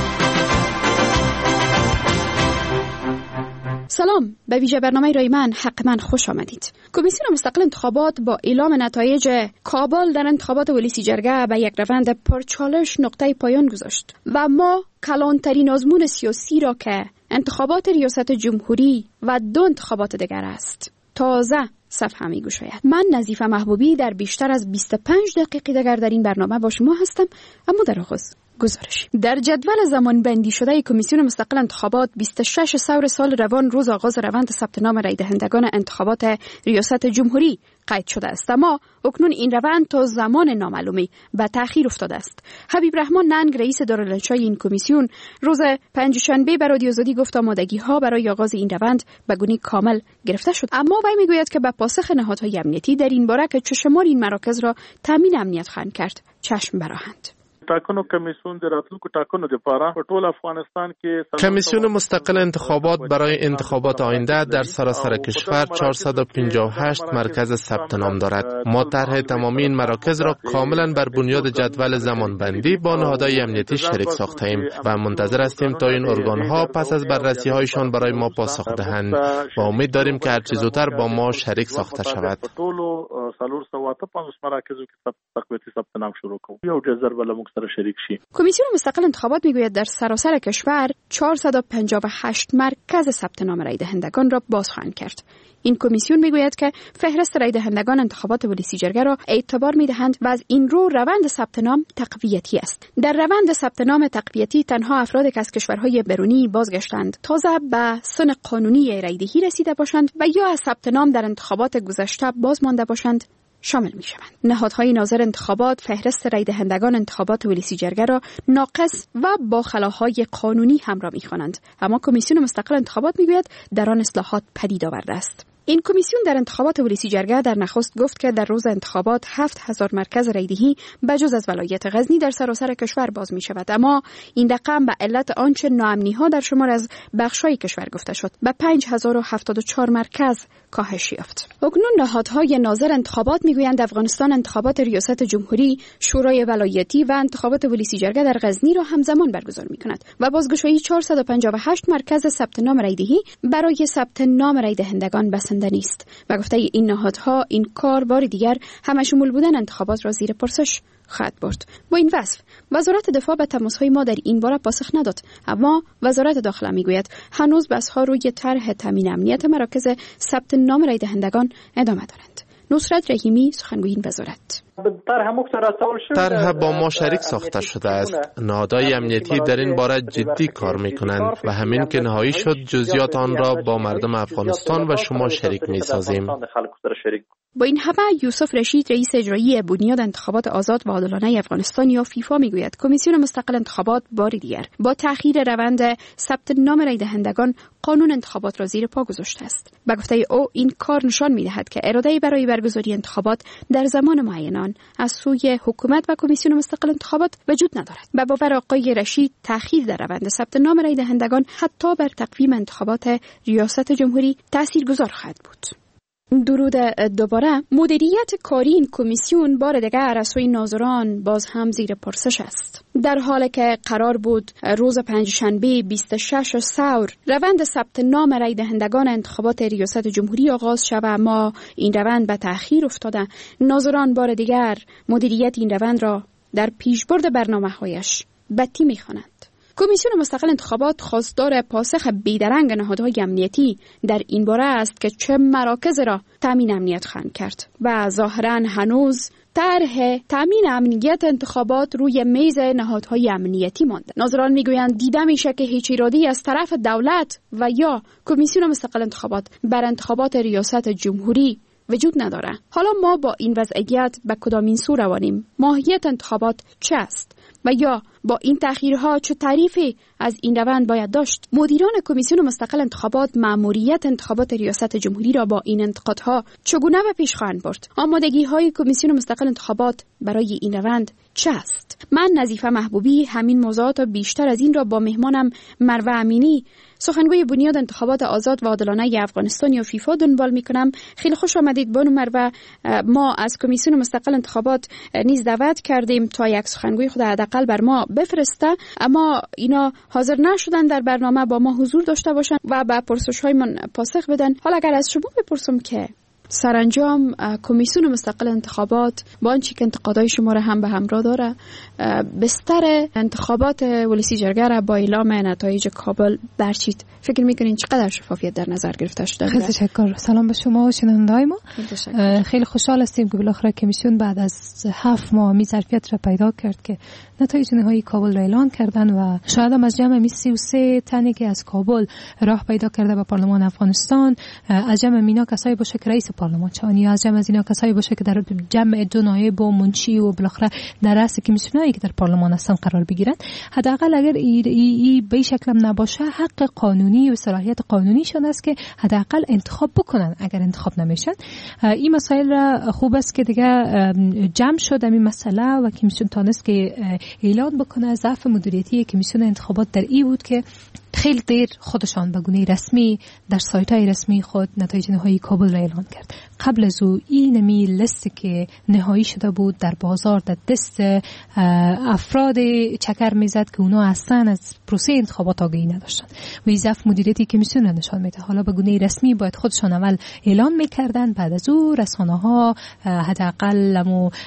سلام، به ویژه برنامه رای من حق من خوش آمدید. کمیسیون مستقل انتخابات با اعلام نتایج کابل در انتخابات ولسی جرگه به یک روند پرچالش نقطه پایان گذاشت و ما کلانترین آزمون سیاسی را که انتخابات ریاست جمهوری و 2 انتخابات دیگر است تازه صفحه می گشاید. من نظیفه محبوبی در بیشتر از 25 دقیقه دیگر در این برنامه با شما هستم، اما در آغاز گزارش. در جدول زمان بندی شده کمیسیون مستقل انتخابات 26 ثور سال روان روز آغاز روند ثبت نام رای دهندگان انتخابات ریاست جمهوری قید شده است، اما اکنون این روند تا زمان نامعلومی به تأخیر افتاده است. حبیب رحمان ننگ رئیس دارالانشای این کمیسیون روز پنجشنبه به رادیو آزادی گفت آمادگی‌ها برای آغاز این روند به گونه کامل گرفته شد، اما وی میگوید که به پاسخ نهادهای امنیتی در این باره که چشمار این مراکز را تامین امنیت خواهند کرد چشم براهند. کمیسیون مستقل انتخابات برای انتخابات آینده در سراسر کشور 458 مرکز ثبت نام دارد. ما طرح تمامی این مراکز را کاملا بر بنیاد جدول زمانبندی با نهادهای امنیتی شریک ساخته‌ایم و منتظر هستیم تا این ارگان‌ها پس از بررسی‌هایشان برای ما پاسخ دهند و امید داریم که هر چه زودتر با ما شریک ساخته شود. سره شریک شي. کمیسیون مستقل انتخابات میگوید در سراسر کشور 458 مرکز ثبت نام رای دهندگان را باز خواهند کرد. این کمیسیون میگوید که فهرست رای دهندگان انتخابات ولسی جرگه را اعتبار میدهند و از این رو روند ثبت نام تقویتی است. در روند ثبت نام تقویتی تنها افرادی که از کشورهای بیرونی بازگشتند، تازه به سن قانونی رای دهی رسیده باشند و یا از ثبت نام در انتخابات گذشته باز مانده باشند شامل می شوند. نهادهای ناظر انتخابات فهرست رای دهندگان انتخابات ولسی جرگه را ناقص و با خلاهای قانونی همراه می خوانند، اما کمیسیون مستقل انتخابات می گوید در آن اصلاحات پدید آورده است. این کمیسیون در انتخابات ولسی جرگه در نخست گفت که در روز انتخابات 7000 مرکز رایدهی بجز از ولایت غزنی در سراسر کشور باز می شود، اما این رقم به علت آنچه ناامنی ها در شمار از بخش‌های کشور گفته شد به 5074 مرکز کاهش یافت. اکنون نهادهای ناظر انتخابات میگویند افغانستان انتخابات ریاست جمهوری، شورای ولایتی و انتخابات ولسی جرگه در غزنی را همزمان برگزار می‌کند و بازگشایی 458 مرکز ثبت نام رایدهی برای ثبت نام رای دهندگان بسنده نیست و گفته این نهادها این کار بار دیگر همشمول بودن انتخابات را زیر پرسش خواهد برد. با این وصف وزارت دفاع به تماس‌های ما در این باره پاسخ نداد، اما وزارت داخله میگوید هنوز بحث‌ها روی طرح تامین امنیت مراکز ثبت نام رای دهندگان ادامه دارند. نصرت رحیمی، سخنگوی این وزارت: طرح با ما شریک ساخته شده است. نهادهای امنیتی در این باره جدی کار میکنند و همین که نهایی شد جزئیات آن را با مردم افغانستان و شما شریک میسازیم. با این همه یوسف رشید، رئیس اجرایی بنیاد انتخابات آزاد و عادلانه افغانستان یا فیفا میگوید کمیسیون مستقل انتخابات بار دیگر با تأخیر روند ثبت نام رای دهندگان قانون انتخابات را زیر پا گذاشته است. به گفته او این کار نشان میدهد که اراده برای برگزاری انتخابات در زمان معینان از سوی حکومت و کمیسیون مستقل انتخابات وجود ندارد. به باور آقای رشید تأخیر در روند ثبت نام رای دهندگان حتی بر تقویم انتخابات ریاست جمهوری تاثیرگذار خواهد بود. درود دوباره. مدیریت کاری این کمیسیون بار دیگر از سوی ناظران باز هم زیر پرسش است. در حالی که قرار بود روز پنجشنبه 26 ثور روند ثبت نام رای دهندگان انتخابات ریاست جمهوری آغاز شود، اما این روند به تأخیر افتاده. ناظران بار دیگر مدیریت این روند را در پیشبرد برنامه‌هایش بدی می‌خوانند. کمیسیون مستقل انتخابات خواستار پاسخ بیدرنگ نهادهای امنیتی در این باره است که چه مراکز را تامین امنیت خواهند کرد و ظاهراً هنوز طرح تامین امنیت انتخابات روی میز نهادهای امنیتی مانده. ناظران میگویند دیده میشه که هیچ اراده‌ای از طرف دولت و یا کمیسیون مستقل انتخابات بر انتخابات ریاست جمهوری وجود نداره. حالا ما با این وضعیت به کدامین سو روانیم؟ ماهیت انتخابات چه است؟ و یا با این تأخیرها چه تعریفی از این روند باید داشت؟ مدیران کمیسیون مستقل انتخابات مأموریت انتخابات ریاست جمهوری را با این انتقادها چگونه به پیش خواهند برد؟ آمادگی‌های کمیسیون مستقل انتخابات برای این روند چه است؟ من نظیفه محبوبی همین موضوعات و بیشتر از این را با مهمانم مروه امینی، سخنگوی بنیاد انتخابات آزاد و عادلانه افغانستان یا فیفا دنبال میکنم. خیلی خوش آمدید بانو مروه. ما از کمیسیون مستقل انتخابات نیز دعوت کردیم تا یک سخنگوی خود حداقل بر ما بفرسته، اما اینا حاضر نشدن در برنامه با ما حضور داشته باشند و به پرسش‌های من پاسخ بدن. حالا اگر از شما بپرسم که سرانجام کمیسیون مستقل انتخابات با آنچه که انتقادهای شما را هم به همراه داره بستر انتخابات ولسی جرگه را با اعلام نتایج کابل برچید، فکر میکنین چقدر شفافیت در نظر گرفته شده؟ خیلی تشکر. سلام به شما و شنونده‌های ما. خیلی خوشحال هستیم که بالاخره کمیسیون بعد از 7 ماه می ظرفیت را پیدا کرد که نتایج نهایی کابل را اعلان کردن و شاید هم از جمع 33 تنی که از کابل راه پیدا کرده به پارلمان افغانستان، از جمع مینا کسایی باشه که رئیس پارلمان چانی، یا از جمع از اینا کسایی باشه که در جمع دو نایب و منشی و بالاخره در رأس کمیسیونایی که در پارلمان هستن قرار بگیرن. حداقل اگر ای به شکل نباشه حق قانونی و صلاحیت قانونیشون است که حداقل انتخاب بکنن. اگر انتخاب نمیشن این مسائل را خوب است که دیگه جمع شد این مسئله و کمیسیون تانست که اعلان بکنه. ضعف مدیریتی کمیسیون انتخابات در ای بود که خیلی دیر خودشان به گونه رسمی در سایت‌های رسمی خود نتایج نهایی کابل را اعلان کرد. قبل از او اینمی لیست که نهایی شده بود در بازار در دست افراد چکر میزد که اونا اصلا از پروسه انتخابات آگاهی نداشتن و این ضعف مدیریتی کمیسیون نشان میده. حالا به گونه رسمی باید خودشان اول اعلان میکردن، بعد از او رسانه ها حداقل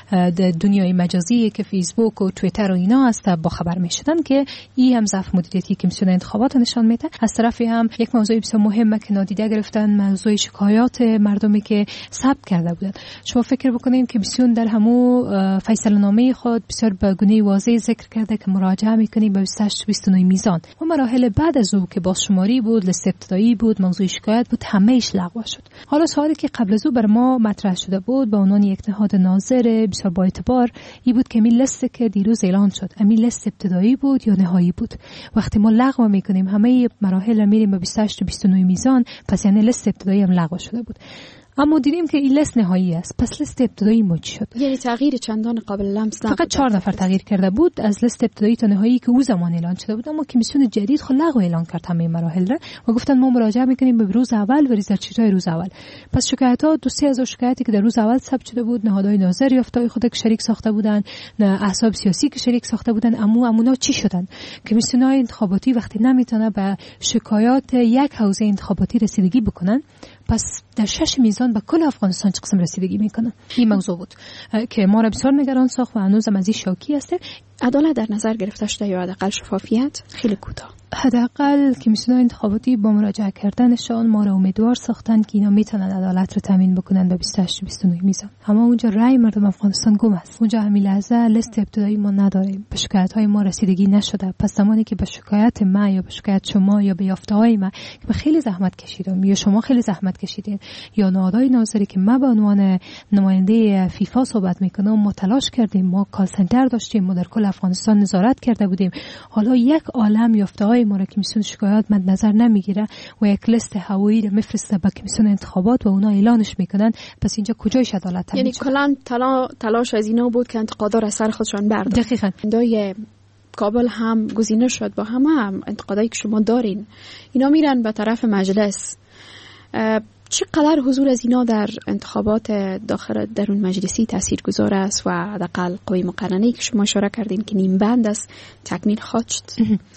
دنیای مجازی که فیسبوک و توییتر و اینا است با خبر میشدن که این هم ضعف مدیریتی کمیسیون انتخابات نشان میده. از طرفی هم یک موضوع بسیار مهمه که نادیده گرفتن موضوع شکایات مردمی که ثبت کرده بودند. شما فکر بکنید که کمیسیون در همو فیصله نامه خود بسیار به گونه واضح ذکر کرده که مراجعه میکنیم به 28-29 میزان و مراحل بعد از او که بازشماری بود، لیست ابتدایی بود، موضوع شکایت بود، همه‌اش لغو شد. حالا سوالی که قبل از او بر ما مطرح شده بود به عنوان یک نهاد ناظر بسیار با اعتبار این بود که می لیست که دیروز اعلان شد امی لیست ابتدایی بود یا نهایی بود. وقتی ما لغو میکنیم همه مراحل میریم به 28-29 میزان، پس یعنی لیست ابتدایی هم لغو شده بود. اما دیدیم که این لیست نهایی است. پس لیست ابتدایی ما چی شد؟ یعنی تغییر چندان قابل لمس نبود. فقط 4 نفر تغییر کرده بود از لیست ابتدایی تا نهایی که او زمان اعلان شده بود. اما کمیسیون جدید خود لغو اعلان کرد همه مراحل را و گفتن ما مراجعه میکنیم به روز اول و ریزرچ‌های روز اول. پس شکایت‌ها 2-3 هزار شکایتی که در روز اول ثبت شده بود، نهادهای ناظر یافته‌های خود که شریک ساخته بودند، احزاب سیاسی که شریک ساخته بودند، امونا چی شدن؟ کمیسیون‌های انتخاباتی وقتی نمیتونه به شکایات یک حوزه انتخاباتی رسیدگی بکنن، پس در 6 میزان به کل افغانستان چه قسم رسیدگی میکنن؟ این موضوع بود که ما را بسیار نگران ساخت و هنوزم از این شاکی هستیم. عدالت در نظر گرفته شده یا حداقل شفافیت؟ خیلی کوتاه. حداقل کمیسیون انتخاباتی با مراجعه کردنشان ما را امیدوار ساختن که اینا میتونن عدالت رو تامین بکنن به 28-29 میزان. اما اونجا رای مردم افغانستان گم است. اونجا همین لحظه لیست ابتدایی ما نداریم. به شکایت‌های ما رسیدگی نشده. پس زمانی که به شکایت ما یا به شکایت شما یا به یافته‌های ما که خیلی زحمت کشیدم یا شما خیلی زحمت کشیدین یا نهادهای ناظری که ما به عنوان نماینده فیفا صحبت میکنم ما تلاش کردیم، ما کال سنتر داشتیم، ما در کل افغانستان نظارت کرده بودیم. حالا یک عالم یافته‌های ما را کمیسیون شکایات مد نظر نمیگیره و یک لیست هوایی رو میفرسته به کمیسیون انتخابات و اونا اعلانش میکنن. پس اینجا کجایش عدالت؟ یعنی کلا تلاش از اینا بود که انتقادا را سر خودشان بردارن. دقیقاً. دای کابل هم گزینه شد با هم انتقادایی که شما دارین. اینا میرن به طرف مجلس. چقدر حضور از اینا در انتخابات داخل درون مجلسی تاثیرگذار است و حداقل قوی مقننه‌ای که شما اشاره کردین که نیم بند است تکمیل خواهد شد؟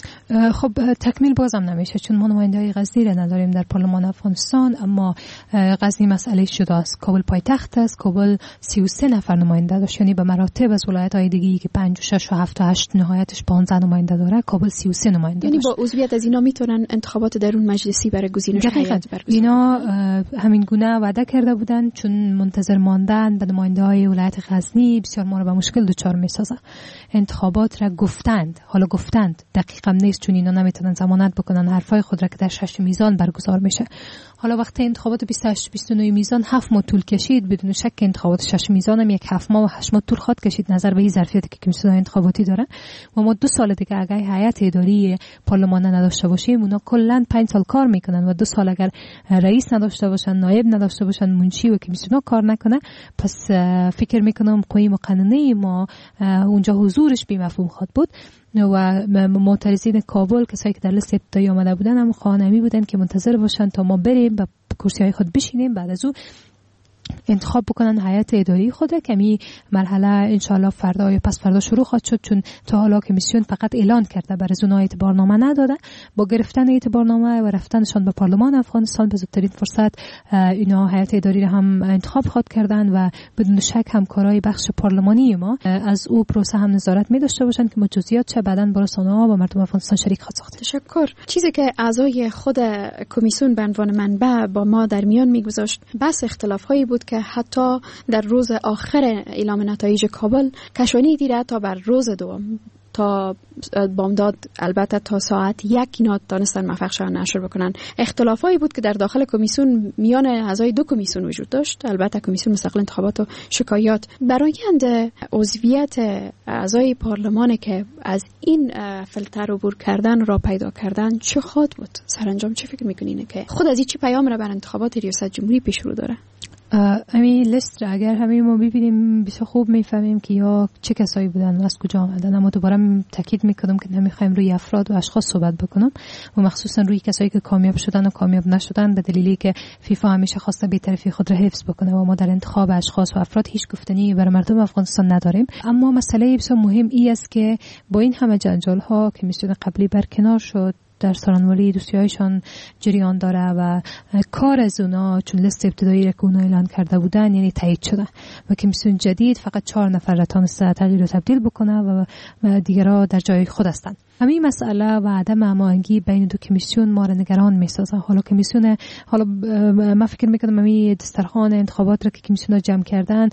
خب تکمیل بازم نمیشه چون ما نماینده‌های غزنی را نداریم در پارلمان افغانستان. اما غزنی مسئله شده است. کابل پایتخت است. کابل 33 نفر نماینده داشت، یعنی به مراتب از ولایت‌های دیگه‌ای که 5 و 6 و 7 و 8 نهایتش 15 نماینده داره، کابل 33 نماینده یعنی داشت. با عضویت از اینا میتونن انتخابات درون مجلسی برای گزینش هیئت برگزار. اینا همین گونه وعده کرده بودن چون منتظر ماندن به نماینده‌های ولایت غزنی بسیار ما رو به مشکل دچار می‌سازه. انتخابات را گفتند، حالا گفتند دقیقاً نیست چون اینا نمیتونن ضمانت بکنن حرفای خود را که در 6 میزان برگزار میشه. حالا وقتی انتخابات 28-29 میزان 7 ماه طول کشید، بدون شک انتخابات 6 میزان هم یک 7 ماه و 8 ماه طول خواهد کشید نظر به این ظرفیتی که کمیسیون انتخاباتی داره. و ما 2 سال دیگه اگه هیئت اداری پارلمان نداشته باشیم اونا کلا 5 سال کار میکنن و 2 سال اگر رئیس نداشته باشن، نایب نداشته باشن، منشی و کمیسیون کار نکنه، پس فکر میکنم قوی مقننه ما اونجا حضورش بی مفهوم خواهد بود. و معترضین کابل کسایی که در لیست ابتدایی آمده بودن هم خواهنمی بودن که منتظر باشن تا ما بریم و کرسی‌های خود بشینیم، بعد از او انتخاب بکنن هیئت اداری خود. کمی مرحله انشالله فردا یا پس فردا شروع خواهد شد چون تا حالا کمیسیون فقط اعلان کرده برای از اونها اعتبارنامه نداده. با گرفتن اعتبارنامه و رفتنشان به پارلمان افغانستان به زودترین فرصت اینا هیئت اداری را هم انتخاب خواهد کردن و بدون شک همکارای بخش پارلمانی ما از او پروسه هم نظارت می داشته باشند که جزئیات چه بعداً با رسانه‌ها و مردم افغانستان شریک خواهد ساخت. تشکر. چیزی که اعضای خود کمیسیون به عنوان منبع با ما در میان میگذاشت بس اختلاف‌هایی بود که حتی در روز آخر اعلام نتایج کابل کشانی دیره تا بر روز دوم تا بامداد، البته تا ساعت 1 اینا دانستن موفق شدن نشر بکنن. اختلافایی بود که در داخل کمیسیون میان اعضای 2 کمیسیون وجود داشت، البته کمیسیون مستقل انتخابات و شکایات. برآیند عضویت اعضای پارلمان که از این فیلتر عبور کردن را پیدا کردن چه خواهد بود؟ سرانجام چه فکر میکنین که خود از این چه پیام را بر انتخابات ریاست جمهوری پیش رو داره؟ همین لیست را اگر همین ما ببینیم بسیار خوب میفهمیم که یا چه کسایی بودن و از کجا آمدن. اما دوباره تاکید میکنم که نمیخوایم روی افراد و اشخاص صحبت بکنم و مخصوصا روی کسایی که کامیاب شدن و کامیاب نشدن، به دلیلی که فیفا همیشه خواسته بی‌طرفی خود را حفظ بکنه و ما در انتخاب اشخاص و افراد هیچ گفتنی برای مردم افغانستان نداریم. اما مسئله بسیار مهم ای است که با این همه جنجال ها که کمیسیون قبلی برکنار شد، در سارنوالی دوستیایشان جریان داره و کار از اونا چون لیست ابتدایی را که اونا اعلان کرده بودن یعنی تایید شده و کمیسیون جدید فقط 4 نفر را تونسته تغییر و تبدیل بکنه و دیگرها در جای خود هستند. همین مسئله و عدم هماهنگی بین دو کمیسیون ما را نگران می‌سازه. حالا من فکر می‌کنم همین دسترخوان انتخابات را که کمیسیون‌ها جمع کردن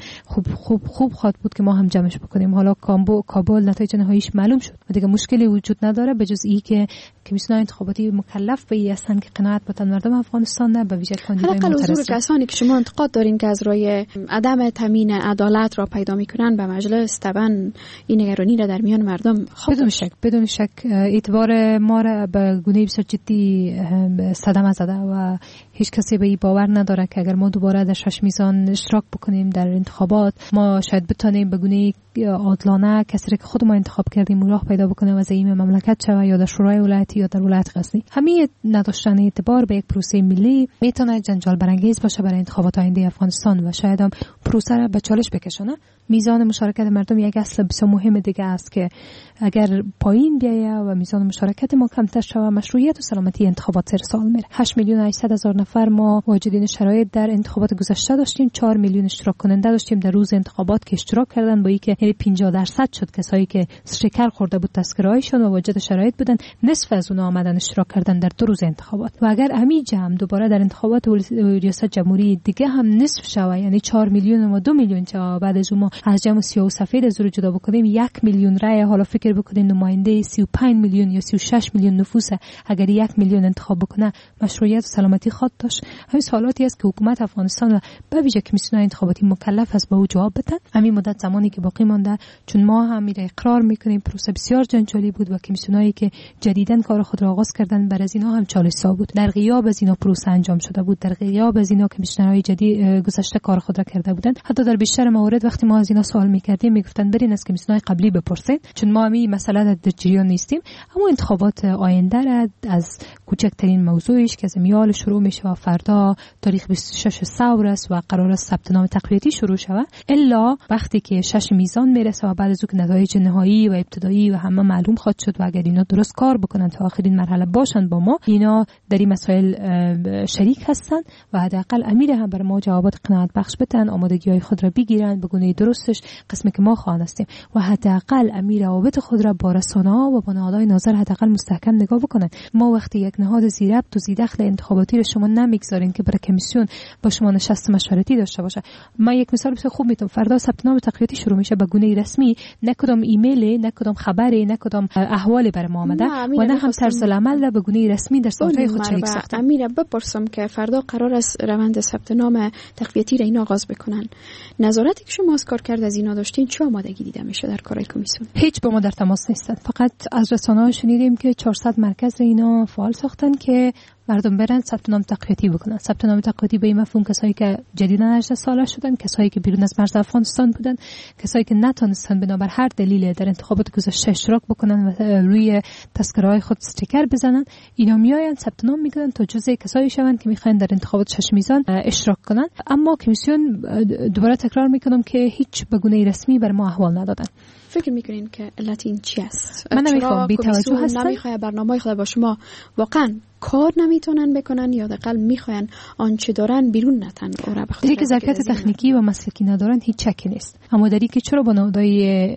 خوب خواهد بود که ما هم جمعش بکنیم. حالا کابل نتایج نهاییش معلوم شد و دیگه مشکلی وجود نداره به جز این که کمیسیون انتخاباتی مکلف به این هستند که قناعت بدن مردم افغانستان نه به ویژه کاندیدای معترض. حداقل کسانی که شما انتقاد دارین که از روی عدم تامین عدالت را پیدا می‌کنن به مجلس، طبعا این نگرانی را در میان مردم بدون شک اعتبار ما را به گونه بسیار جدی صدمه زده و هیچ کسی به این باور نداره که اگر ما دوباره در 6 میزان اشتراک بکنیم در انتخابات ما شاید بتونیم به گونه عادلانه کسی را که خود ما انتخاب کردیم راه پیدا بکنه و زعیم مملکت شوه یا در شورای ولایتی یا در ولایت غزنی. همین نداشتن اعتبار به یک پروسه ملی میتونه جنجال برانگیز باشه برای انتخابات آینده افغانستان و شاید هم پروسه را به چالش بکشونه. میزان مشارکت مردم یک اصل بسیار مهم دیگه است که اگر پایین بیایه و میزان مشارکت ما کمتر شود مشروعیت و سلامتی انتخابات سر سال میره. 8,800,000 نفر ما واجدین شرایط در انتخابات گذشته داشتیم، 4 میلیون اشتراک کننده داشتیم در روز انتخابات که اشتراک کردن با اینکه 50% شد کسایی که شکر خورده بود تذکره‌هایشون و واجد شرایط بودن، نصف از اونها آمدن اشتراک کردن در 2 روز انتخابات. و اگر همین جمع دوباره در انتخابات ریاست جمهوری دیگه هم نصف شود یعنی 4 میلیون و 2 میلیون شود، بعد از اون از جمع سیاه و سفید از رو جدا بکنیم 1 میلیون رای، حالا فکر بکنید نماینده 35 میلیون یا 36 میلیون نفوس اگر 1 میلیون انتخاب بکنه مشروعیت و سلامتی خود داشت. همین سوالاتی است که حکومت افغانستان و به ویژه کمیسیون انتخاباتی مکلف است به او جواب بدن. همین مدت زمانی که باقی مانده چون ما هم میره اقرار میکنیم پروسه بسیار جنجالی بود و کمیسیونایی که جدیداً کار خود را آغاز کردن بر از اینا هم چالش‌سا بود. در غیاب از اینا پروسه انجام شده بود، در غیاب از اینا کمیسیونرهای جدید گذشته کار خود را کرده بودند. حتی در بیشتر موارد وقتی ما از اینا سوال میکردیم میگفتن برین از کمیسیون‌های قبلی بپرسید چون ما همین مسئله در جریان نیستیم. اما انتخابات آینده را از کوچکترین موضوعش که زمیال شروع میشه و فردا تاریخ 26 ثور است و قرار است ثبت نام تقویتی شروع شود الا وقتی که 6 میزان میرسه و بعد از اون که نتایج نهایی و ابتدایی و همه معلوم خواهد شد و اگر اینا درست کار بکنن تا آخرین مرحله باشن با ما اینا در این مسائل شریک هستن و حداقل امیر هم بر ما جوابات قناعت بخش بدن، آمادگی‌های خود را بگیرن به گونه درستش قسمی که ما خواهان هستیم و حداقل امیر روابط خود را با رسانه‌ها و با نهادهای نظر حداقل مستحکم نگاه بکنن. ما وقتی یک نهاد زیربط و زیدخل انتخاباتی رو شما نمیگذارین که برای کمیسیون با شما نشست مشورتی داشته باشه. ما یک مثال بسیار خوب میتونم فردا ثبت نام تقویتی شروع میشه به گونه رسمی، نه کدام ایمیل، نه کدام خبری، نه کدام احوالی برای ما آمده و نه هم طرز العمل را به گونه رسمی در سایت‌های خود شریک ساختن. امیر بپرسم که فردا قرار است روند ثبت نام تقویتی را این آغاز بکنن. نظارتی که شما از کار کرد از اینا داشتین چه آمادگی دیده میشه در کارهای کمیسیون؟ هیچ با ما در تماس نیستن. فقط از رسانه‌ها شنیدیم که 400 مرکز اینا فعال ساختن که مردم برن ثبت نام تقویتی بکنن. ثبت نام تقویتی به این مفهوم کسایی که جدیداً 18 ساله شدن، کسایی که بیرون از مرز افغانستان بودن، کسایی که نتونستن بنابر هر دلیل در انتخابات گذشته اشتراک بکنن و روی تذکره‌های خود استیکر بزنن، اینا میآیند ثبت نام میکنن تا جزء کسایی شوند که میخواین در انتخابات 6 میزان اشتراک کنن. اما کمیسیون دوباره تکرار میکنم که هیچ به گونه رسمی بر ما احوال ندادن. فکر میکنین که علت این چی است؟ من نمیخوام بی توجه هستم. نمیخواد برنامه‌ای خود با شما واقعا کار نمیتونن بکنن یا حداقل میخواین آنچه دارن بیرون نتن و را بخاطر که ظرفیت تکنیکی و مسلکی ندارن هیچ شکی نیست. اما در اینکه چرا با نهادهای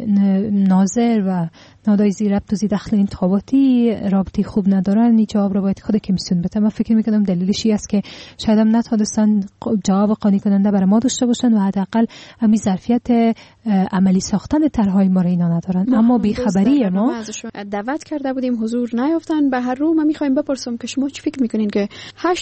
ناظر و نهادهای زیربط و زیردخل انتخاباتی رابطه خوب ندارن، این جواب رو باید خود کمیسیون بده. من فکر میکنم دلیلش این است که شاید هم نتونستن جواب قانع کننده برای ما داشته باشن و حداقل همین ظرفیت عملی ساختن طرحهای ما را اینا ندارن. اما بی‌خبری ما دعوت کرده بودیم حضور نیافتن. به هر رو ما میخوایم بپرسم که شما چی فکر میکنین که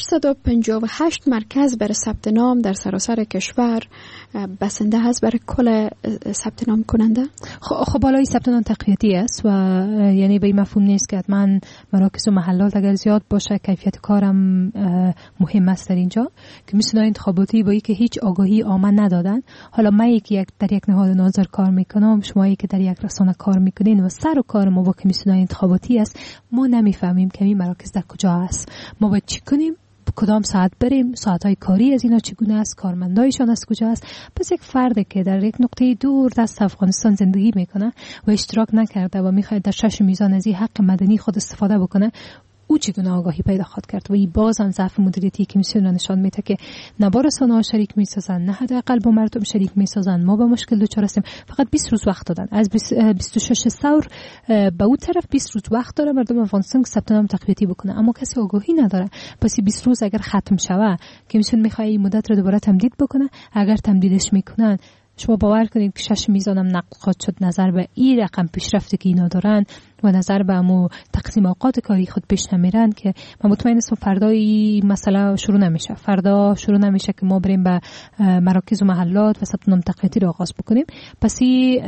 858 مرکز برای ثبت نام در سراسر کشور بسنده هست برای کل ثبت نام کننده؟ خب بالای ثبت نام تقویتی است و یعنی به این مفهوم نیست که حتما مراکز و محلات اگر زیاد باشه کیفیت کارم مهم است در اینجا. کمیسیون انتخاباتی با اینکه هیچ آگاهی عامه ندادن، حالا من در یک نهاد ناظر کار میکنم، شما که در یک رسانه کار میکنین و سر و کار ما با کمیسیون انتخاباتی است، ما نمیفهمیم که این مراکز در کجا است، ما باید چی کنیم، کدام ساعت بریم، ساعت‌های کاری از اینا چگونه است، کارمندایشان از کجا است. پس یک فردی که در یک نقطه دور دست افغانستان زندگی میکنه و اشتراک نکرده و میخواد در 6 میزان از این حق مدنی خود استفاده بکنه، او چگونه آگاهی پیدا خواهد کرد؟ و این باز هم ضعف مدیریتی کمیسیون را نشان میده که نه با رسانه‌ها شریک میسازن، نه حداقل با مردم شریک میسازن. ما به مشکل دچار هستیم. فقط 20 روز وقت دادن، از 26 ثور به اون طرف 20 روز وقت داره مردم افغانستان ثبت نام تقویتی بکنه، اما کسی آگاهی نداره. پس 20 روز اگر ختم شوه، کمیسیون میخواد این مدت رو دوباره تمدید بکنه. اگر تمدیدش میکنن، شما باور کنید که 6 میزانم نقد خواهد شد نظر به این رقم پیشرفتی که اینا دارن و نظر به امو تقسیم اوقات کاری خود پیش نمیرن، که من مطمئن هستم فردا این مسئله شروع نمیشه. فردا شروع نمیشه که ما بریم به مراکز و محلات و ثبت نام تقویتی رو آغاز بکنیم. پس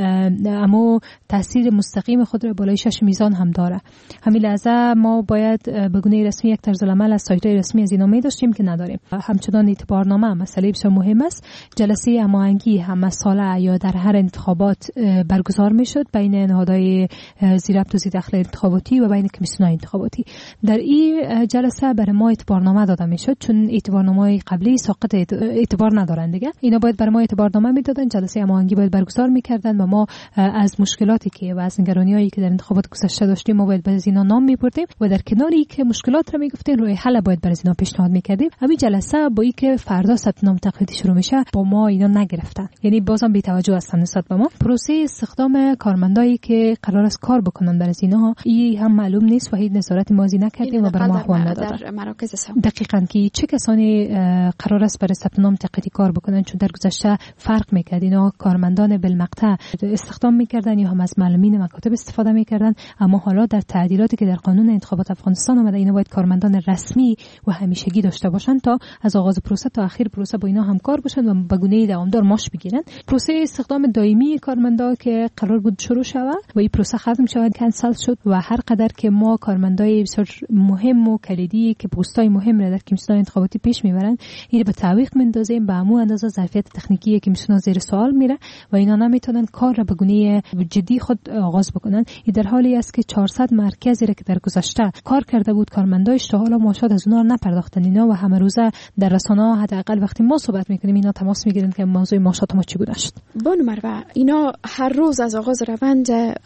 امو تاثیر مستقیم خود را بالای 6 میزان هم داره. همین لحظه ما باید به گونه رسمی یک طرز العمل از سایت‌های رسمی از اینا می داشتیم که نداریم. همچنان اعتبارنامه مسئله بسیار مهم است. جلسه هماهنگی هم ساله یا در هر انتخابات برگزار میشد بین نهادهای زیربط و زیردخل انتخاباتی و بین کمیسیون انتخاباتی. در این جلسه برای ما اعتبارنامه داده میشد، چون اعتبارنامه‌های قبلی ساقط اعتبار ندارند دیگه. اینا باید برای ما اعتبارنامه میدادن، جلسه هماهنگی باید برگزار میکردن و ما از مشکلاتی که و از نگرانی‌هایی که در انتخابات گذشته داشتیم ما باید از اینا نام میبردیم و در کناری که مشکلات رو میگفتیم روی حل باید برای اینا پیشنهاد میکردیم. همین جلسه با اینکه فردا ثبت نام تقویتی شروع میشه با ما اینا نگرفتن، یعنی بازم بی توجه هستن نسبت به ما. پروسه استخدام کارمندایی که قرار است کار بکنن در اینها این هم معلوم نیست و هیچ نظارت مازی نکردیم و بر ما احوال ندادن. دقیقاً که چه کسانی قرار است برای ثبت نام تقویتی کار بکنن، چون در گذشته فرق میکرد. اینا کارمندان بالمقطع استخدام میکردن یا هم از معلمین مکاتب استفاده میکردن، اما حالا در تعدیلاتی که در قانون انتخابات افغانستان اومده اینا باید کارمندان رسمی و همیشگی داشته باشن تا از آغاز پروسه تا آخر پروسه با اینا همکار باشن و به گونه دوامدار معاش بگیرن. پروسه استخدام دائمی کارمندا که قرار بود شروع شود و این پروسه ختم شود کنسل شد و هر قدر که ما کارمندای بسیار مهم و کلیدی که پستای مهم را در کمیسیون انتخاباتی پیش میبرن این به تعویق میندازیم، به همون اندازه ظرفیت تکنیکی کمیسیون زیر سوال میره و اینا نمیتونن کار را به گونه جدی خود آغاز بکنن. این در حالی است که 400 مرکزی را که در گذشته کار کرده بود کارمندایش تا حالا معاشات از اونها نپرداختن اینا و همه روزه در رسانه‌ها حداقل وقتی ما صحبت میکنیم اینا تماس میگیرن که موضوع معاشات ما چگونه شد. بانو مروه، اینا هر روز از آغاز روند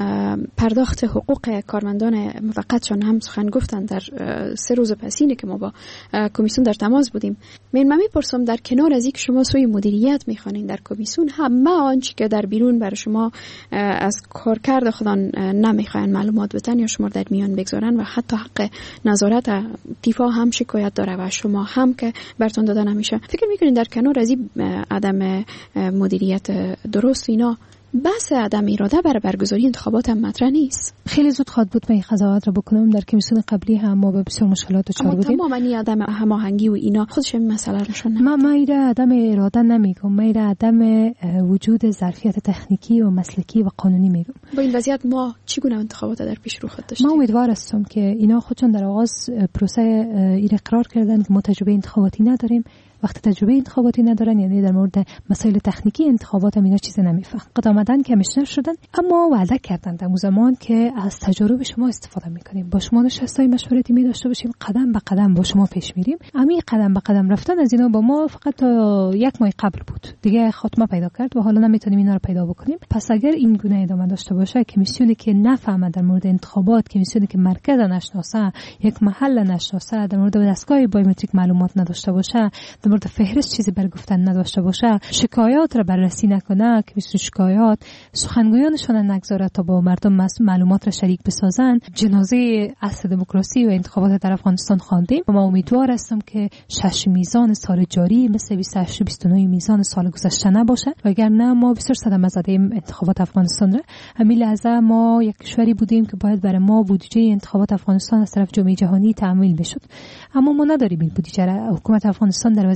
پرداخت حقوق کارمندان موقتشان هم سخن گفتن در 3 روز پسینه که ما با کمیسیون در تماس بودیم. من میپرسم در کنار از اینکه شما سوی مدیریت میخوانین در کمیسیون، همه آنچه که در بیرون برای شما از کارکرد خودان نمیخواین معلومات بدن یا شما در میان بگذارن و حتی حق نظارت تیفا هم شکایت داره و شما هم که براتون داده نمیشه، فکر میکنین در کنار از این عدم مدیریت درست اینا بحث عدم اراده برای برگزاری انتخابات هم مطرح نیست؟ خیلی زود خواد بود من این قضاوت رو بکنم. در کمیسیون قبلی هم ما به بسیار مشکلات دچار بودیم. اما تماما عدم هماهنگی و اینا خودش این مسئله رو نشون نمیده. من ایده عدم اراده نمیگم، من ایده عدم وجود ظرفیت تکنیکی و مسلکی و قانونی میگم. با این وضعیت ما چگونه انتخابات در پیش رو خود داشتیم؟ من امیدوار هستم که اینا خودشون در آغاز پروسه این اقرار کردن که ما تجربه انتخاباتی نداریم. وقتی تجربه انتخاباتی ندارن یعنی در مورد مسائل تکنیکی انتخابات هم اینا چیزی نمیفهم. قد آمدن کمیشنر شدن اما وعده کردن در زمان که از تجربه شما استفاده میکنیم، با شما نشستای مشورتی می داشته باشیم، قدم به قدم با شما پیش میریم. همین قدم به قدم رفتن از اینا با ما فقط تا 1 ماه قبل بود، دیگه خاتمه پیدا کرد و حالا نمیتونیم اینا رو پیدا بکنیم. پس اگر این گونه ادامه داشته باشه، کمیسیونی که نفهمه در مورد انتخابات، کمیسیونی که مرکز نشناسه، یک محل نشناسه، در مورد دستگاه بایومتریک معلومات نداشته باشه، در مورد فهرست چیزی برای گفتن نداشته باشه، شکایات را بررسی نکنه، که مثل شکایات سخنگویانشون نگذاره تا با مردم معلومات را شریک بسازن، جنازه اصل دموکراسی و انتخابات در افغانستان خواندیم و ما امیدوار هستم که 6 میزان سال جاری مثل 28 و 29 میزان سال گذشته نباشه، وگرنه ما بسیار صدمه زدیم انتخابات افغانستان را. همین لحظه ما یک کشوری بودیم که باید برای ما بودجه انتخابات افغانستان از طرف جامعه جهانی تأمین بشد، اما ما نداریم این بودجه را. حکومت افغانستان در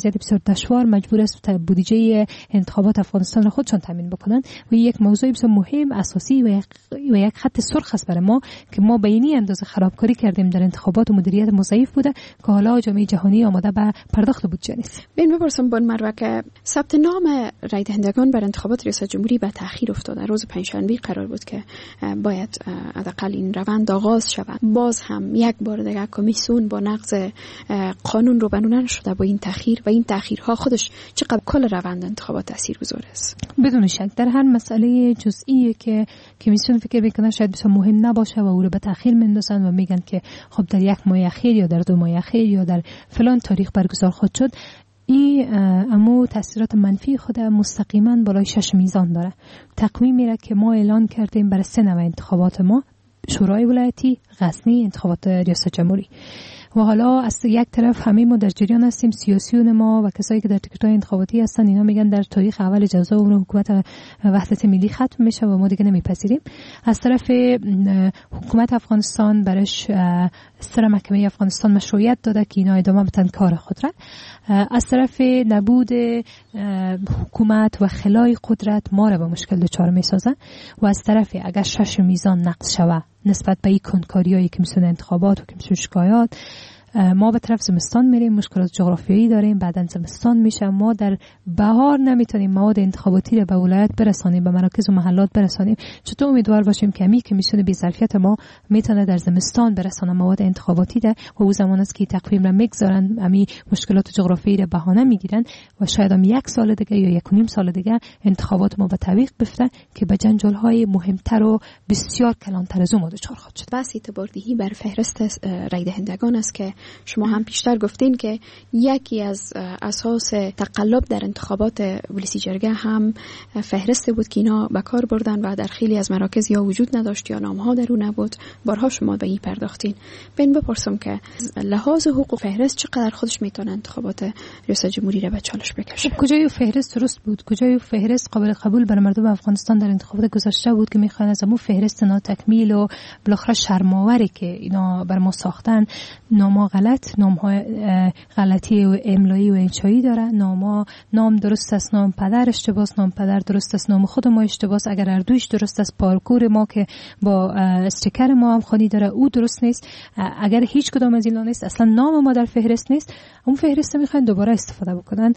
وضعیت بسیار دشوار مجبور است بودجه انتخابات افغانستان را خودشان تامین بکنند و یک موضوع بسیار مهم اساسی و یک خط سرخ است برای ما که ما به این اندازه خرابکاری کردیم در انتخابات و مدیریت ضعیف بوده که حالا جامعه جهانی آماده به پرداخت بودجه نیست. ببین بپرسم بون مروه که ثبت نام رای دهندگان بر انتخابات ریاست جمهوری به تأخیر افتاده. روز پنجشنبه قرار بود که باید حداقل این روند آغاز شود. باز هم یک بار دیگه کمیسیون با نقض قانون رو بنونه شده با این تأخیر و این تأخیرها خودش چقدر کل روند انتخابات تاثیرگذار است. بدون شک در هر مسئله جزئی که کمیسیون فکر میکنه شاید بسیار مهم نباشه و او رو به تأخیر میندازن و میگن که خب در یک ماه اخیر یا در 2 ماه اخیر یا در فلان تاریخ برگزار خواهد شد. این امو تاثیرات منفی خود مستقیما بالای 6 میزان داره. تقویمی را که ما اعلان کردیم برای 3 نوع انتخابات ما، شورای ولایتی، غزنی، انتخابات ریاست جمهوری. و حالا از یک طرف همه ما در جریان هستیم، سیاسیون ما و کسایی که در تیکت‌های انتخاباتی هستن اینا میگن در تاریخ اول جوزا عمر حکومت وحدت ملی ختم میشه و ما دیگه نمیپذیریم. از طرف حکومت افغانستان برش سر محکمه افغانستان مشروعیت داده که اینا ادامه بدن کار خود را. از طرف نبود حکومت و خلای قدرت ما را به مشکل دچار میسازن و از طرف اگر 6 میزان نقض شود نسبت به این کنکاریایی که میسونه انتخابات و که میسونه شکایات، ما به طرف زمستان میریم، مشکلات جغرافیایی داریم، بعداً زمستان میشه، ما در بهار نمیتونیم مواد انتخاباتی رو به ولایت برسانیم، به مراکز و محلات برسانیم. چطور امیدوار باشیم که می کمیسیون بی‌ظرفیت ما میتونه در زمستان برسانه مواد انتخاباتی ده و او زمان است که تقویم را میگذارن، امی مشکلات جغرافیایی رو بهانه میگیرن و شاید هم 1 سال دیگه یا 1.5 سال دیگه انتخابات ما به تعویق بفته که به جنجال‌های مهمتر و بسیار کلانتر از اون دچار خواهد شد. بس اعتباردهی بر فهرست رای دهندگان است که شما هم پیشتر گفتین که یکی از اساس تقلب در انتخابات ولسی جرگه هم فهرست بود که اینا به کار بردن و در خیلی از مراکز یا وجود نداشت یا نامها در اون نبود. بارها شما به این پرداختین. بین بپرسم که لحاظ حقوق و فهرست چقدر خودش میتونه انتخابات ریاست جمهوری را به چالش بکشه؟ کجای فهرست درست بود؟ کجای فهرست قابل قبول برای مردم افغانستان در انتخابات گذشته بود که میخوان از همون فهرست ناتکمیل و بالاخره شرم‌آوری که اینا بر ما ساختن، نام‌ها غلط، نام‌ها غلطی و املایی و انشایی داره، نام درست است، نام پدر اشتباه است، نام پدر درست است، نام خود ما اشتباه است، اگر هر دویش درست است، پارکور ما که با استیکر ما هم خانی داره او درست نیست، اگر هیچ کدام از اینا نیست، اصلا نام ما در فهرست نیست، اون فهرست میخوان دوباره استفاده بکنن.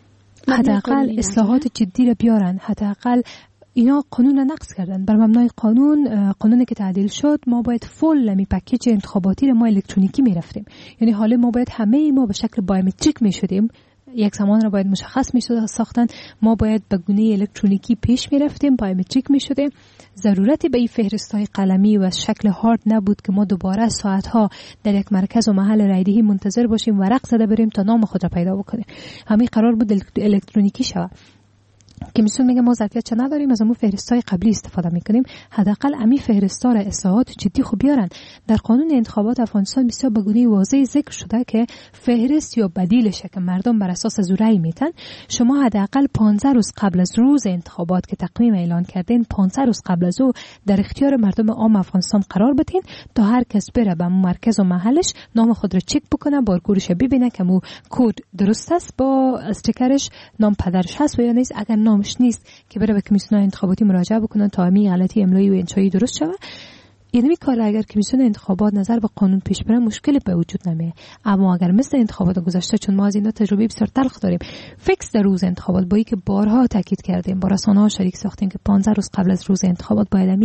حداقل اصلاحات جدی را بیارن. حداقل اینا قانون را نقض کردن. بر مبنای قانونی که تعدیل شد ما باید فول پکیج انتخاباتی را ما الکترونیکی میرفتیم. یعنی حالا ما باید همه ما به شکل بایومتریک میشدیم. یک زمان را باید مشخص میشد ساختن، ما باید به گونه الکترونیکی پیش میرفتیم، بایومتریک میشدیم. ضرورتی به این فهرست‌های قلمی و شکل هارد نبود که ما دوباره ساعتها در یک مرکز و محل رایدهی منتظر باشیم، ورق زده بریم تا نام خود را پیدا بکنیم. همین قرار بود الکترونیکی شود. کمیسیون میگه ما ظرفیت چه نداریم، از همون فهرست‌های قبلی استفاده میکنیم. حداقل امی فهرست‌ها را اصلاحات جدی خوب بیارن. در قانون انتخابات افغانستان بسیار به گونه واضح ذکر شده که فهرست یا بدیلشه که مردم بر اساس از رأی میتن. شما حداقل 15 روز قبل از روز انتخابات که تقویم اعلان کردین، 15 روز قبل از او در اختیار مردم عام افغانستان قرار بدین تا هر کس بره به مرکز و محلش نام خود را چک بکنه، بارکورش ببینه که مو کد درست است، با استیکرش نام پدرش هست و یا نیست. اگر نامش نیست که بره به کمیسیون انتخاباتی مراجعه بکنن تا همین غلطی املایی و انشایی درست شود. یعنی کار اگر کمیسیون انتخابات نظر به قانون پیش بره مشکلی به وجود نمیاد. اما اگر مثل انتخابات گذشته، چون ما از اینا تجربه بسیار تلخ داریم، فیکس در روز انتخابات با اینکه بارها تاکید کردیم، با رسانه‌ها شریک ساختیم که 15 روز قبل از روز انتخابات باید همین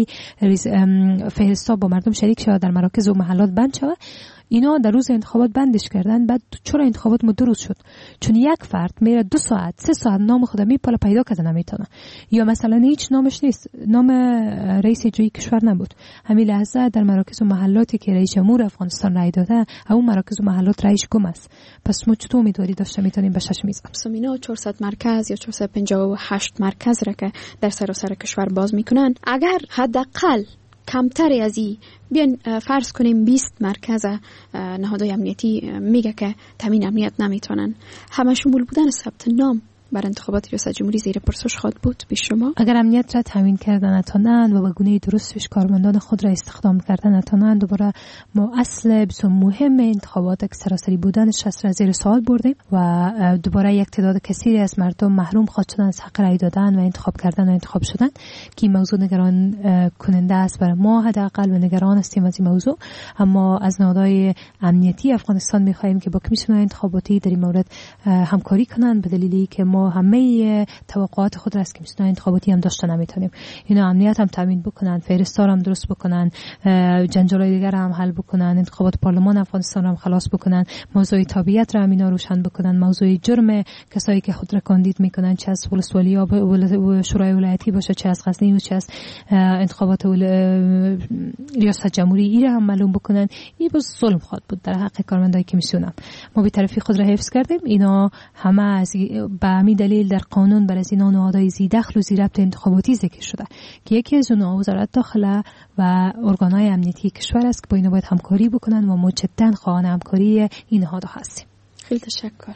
فهرستا با مردم شریک شود، در مراکز و محلات بند شود، اینا در روز انتخابات بندش کردن. بعد چرا انتخابات ما 2 روز شد؟ چون یک فرد میره 2 ساعت 3 ساعت نام خود میپاله پیدا کرده نمیتونه، یا مثلا هیچ نامش نیست، نام رئیس جمهوری کشور نبود، همین لحظه در مراکز و محلاتی که رئیس جمهور افغانستان رای داده اون مراکز و محلات رئیس گم است. پس ما چطور امیدواری داشته میتونیم به 6 میز سمینا 400 مرکز یا 458 مرکز را که در سراسر کشور باز میکنن، اگر حداقل کمتری از این بیان فرض کنیم 20 مرکز نهادهای امنیتی میگه که تامین امنیت نمیتونن، همه شمول بودن ثبت نام بر انتخابات ریاست جمهوری زیر پرسش خواهد بود به شما؟ اگر امنیت را تامین کردن نتوانند و به گونه درستش کارمندان خود را استخدام کردن نتوانند، دوباره ما اصل بسیار مهم انتخابات که سراسری بودنش را زیر سوال بردیم و دوباره یک تعداد کثیری از مردم محروم خواهد شدن از حق رای دادن و انتخاب کردن و انتخاب شدن که موضوع نگران کننده است برای ما. حداقل و نگران هستیم از این موضوع. اما از نهادهای امنیتی افغانستان می‌خواهیم که با کمیسیون انتخاباتی در این مورد همکاری کنند، به دلیلی که ما همه توقعات خود را از کمیسیون انتخاباتی هم داشته نمیتونیم. اینا امنیت هم تامین بکنن، فهرستار هم درست بکنن، جنجال‌های دیگر هم حل بکنن، انتخابات پارلمان افغانستان هم خلاص بکنن، موضوع تابعیت را اینا روشن بکنن، موضوع جرم کسایی که خود را کاندید میکنن، چه از ولسوالی و شورای ولایتی باشه، چه از غزنی و چه از انتخابات ریاست جمهوری، ایره هم معلوم بکنن. این باز ظلم خواهد بود در حق کارمندای کمیسیون. ما به طرفی خود را حفظ کردیم. اینا همه از به همین دلیل در قانون بر از اینا نهادهای ذی دخل و ذی ربط انتخاباتی ذکر شده که یکی از اونها وزارت داخله و ارگانهای امنیتی کشور است که با اینا باید همکاری بکنن و ما جداً خواهان همکاری این نهادها هستیم. خیلی تشکر.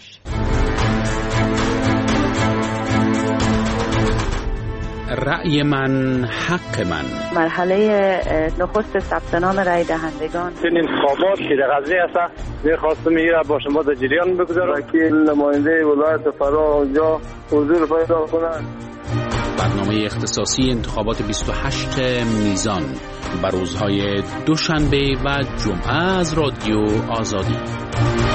رأی من حق من. مرحله نخست ثبت نام رای دهندگان. این انتخابات که در غزنی است می‌خواستم میگه با شما در جریان بگذارم. وکیل نماینده ولایت فرا اونجا حضور پیدا کنند. برنامه اختصاصی انتخابات 28 میزان بر روزهای دوشنبه و جمعه از رادیو آزادی.